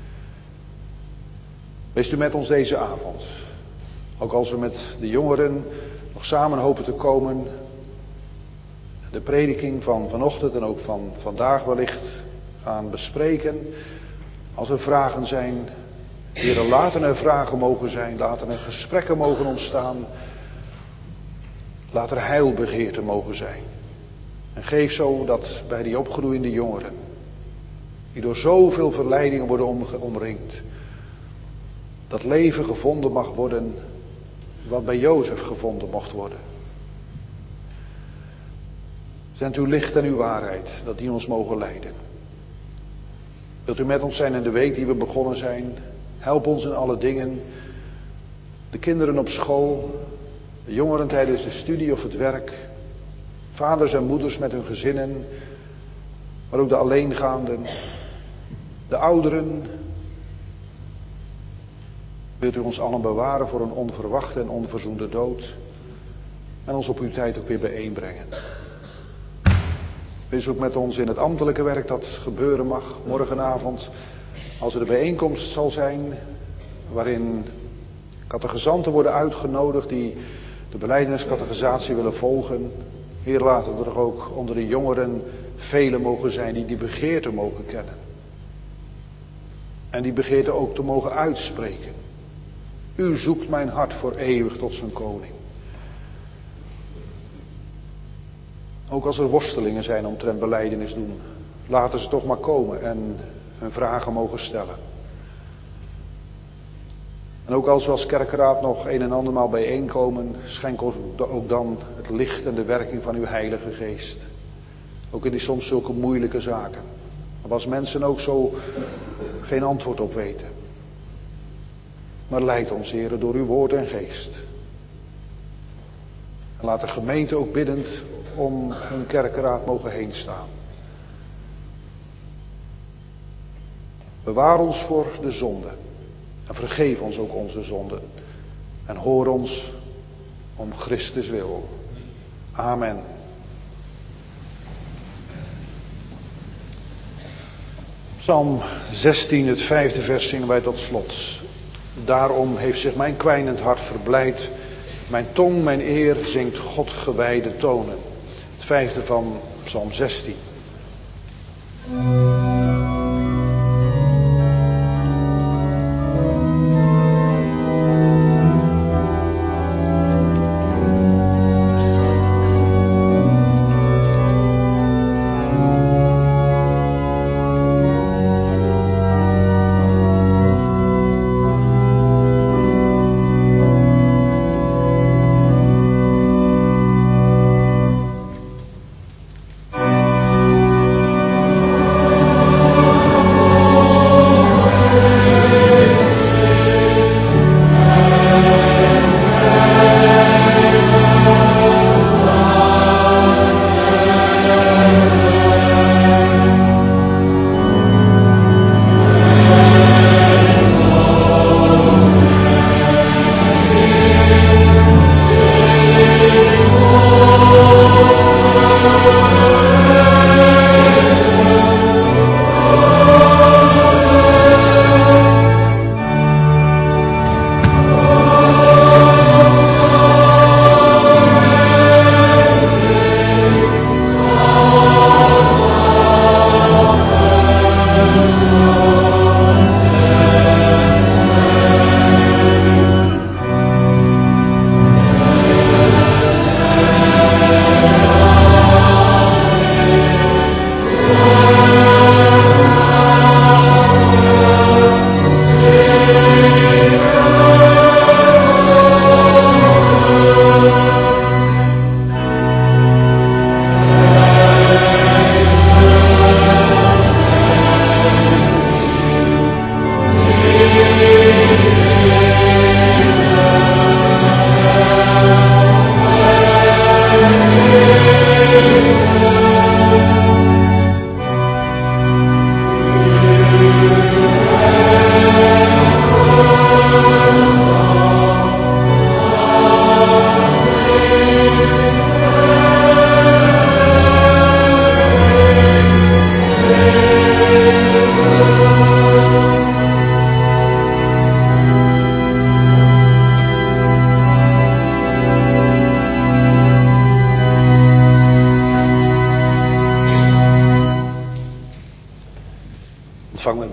Wees u met ons deze avond, ook als we met de jongeren nog samen hopen te komen, de prediking van vanochtend en ook van vandaag wellicht gaan bespreken. Als er vragen zijn, Heere, laten er vragen mogen zijn, laten er gesprekken mogen ontstaan, laat er heilbegeerte mogen zijn. En geef zo dat bij die opgroeiende jongeren, die door zoveel verleidingen worden omringd, dat leven gevonden mag worden wat bij Jozef gevonden mocht worden. Zend uw licht en uw waarheid, dat die ons mogen leiden. Wilt u met ons zijn in de week die we begonnen zijn? Help ons in alle dingen. De kinderen op school, de jongeren tijdens de studie of het werk, vaders en moeders met hun gezinnen, maar ook de alleengaanden, de ouderen. Wilt u ons allen bewaren voor een onverwachte en onverzoende dood en ons op uw tijd ook weer bijeenbrengen. Wees ook met ons in het ambtelijke werk dat gebeuren mag morgenavond, als er de bijeenkomst zal zijn waarin catechizanten worden uitgenodigd die de belijdeniscatechisatie willen volgen. Heer, laten er ook onder de jongeren velen mogen zijn die die begeerte mogen kennen. En die begeerte ook te mogen uitspreken. U zoekt mijn hart voor eeuwig tot zijn koning. Ook als er worstelingen zijn omtrent belijdenis doen, laten ze toch maar komen en hun vragen mogen stellen. En ook als we als kerkraad nog een en andermaal bijeenkomen, schenk ons ook dan het licht en de werking van uw Heilige Geest. Ook in die soms zulke moeilijke zaken. Maar als mensen ook zo geen antwoord op weten. Maar leid ons, Heere, door uw woord en geest. En laat de gemeente ook biddend om hun kerkraad mogen heen staan. Bewaar ons voor de zonde. En vergeef ons ook onze zonden. En hoor ons om Christus wil. Amen. Psalm zestien, het vijfde vers zingen wij tot slot. Daarom heeft zich mijn kwijnend hart verblijd. Mijn tong, mijn eer zingt God gewijde tonen. Het vijfde van Psalm zestien. Amen.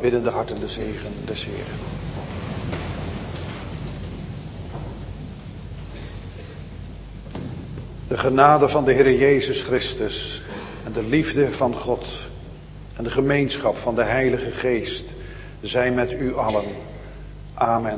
bidden de harten de zegen des Heeren. De genade van de Heer Jezus Christus en de liefde van God en de gemeenschap van de Heilige Geest zij met u allen. Amen.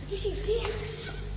Is hij dicht?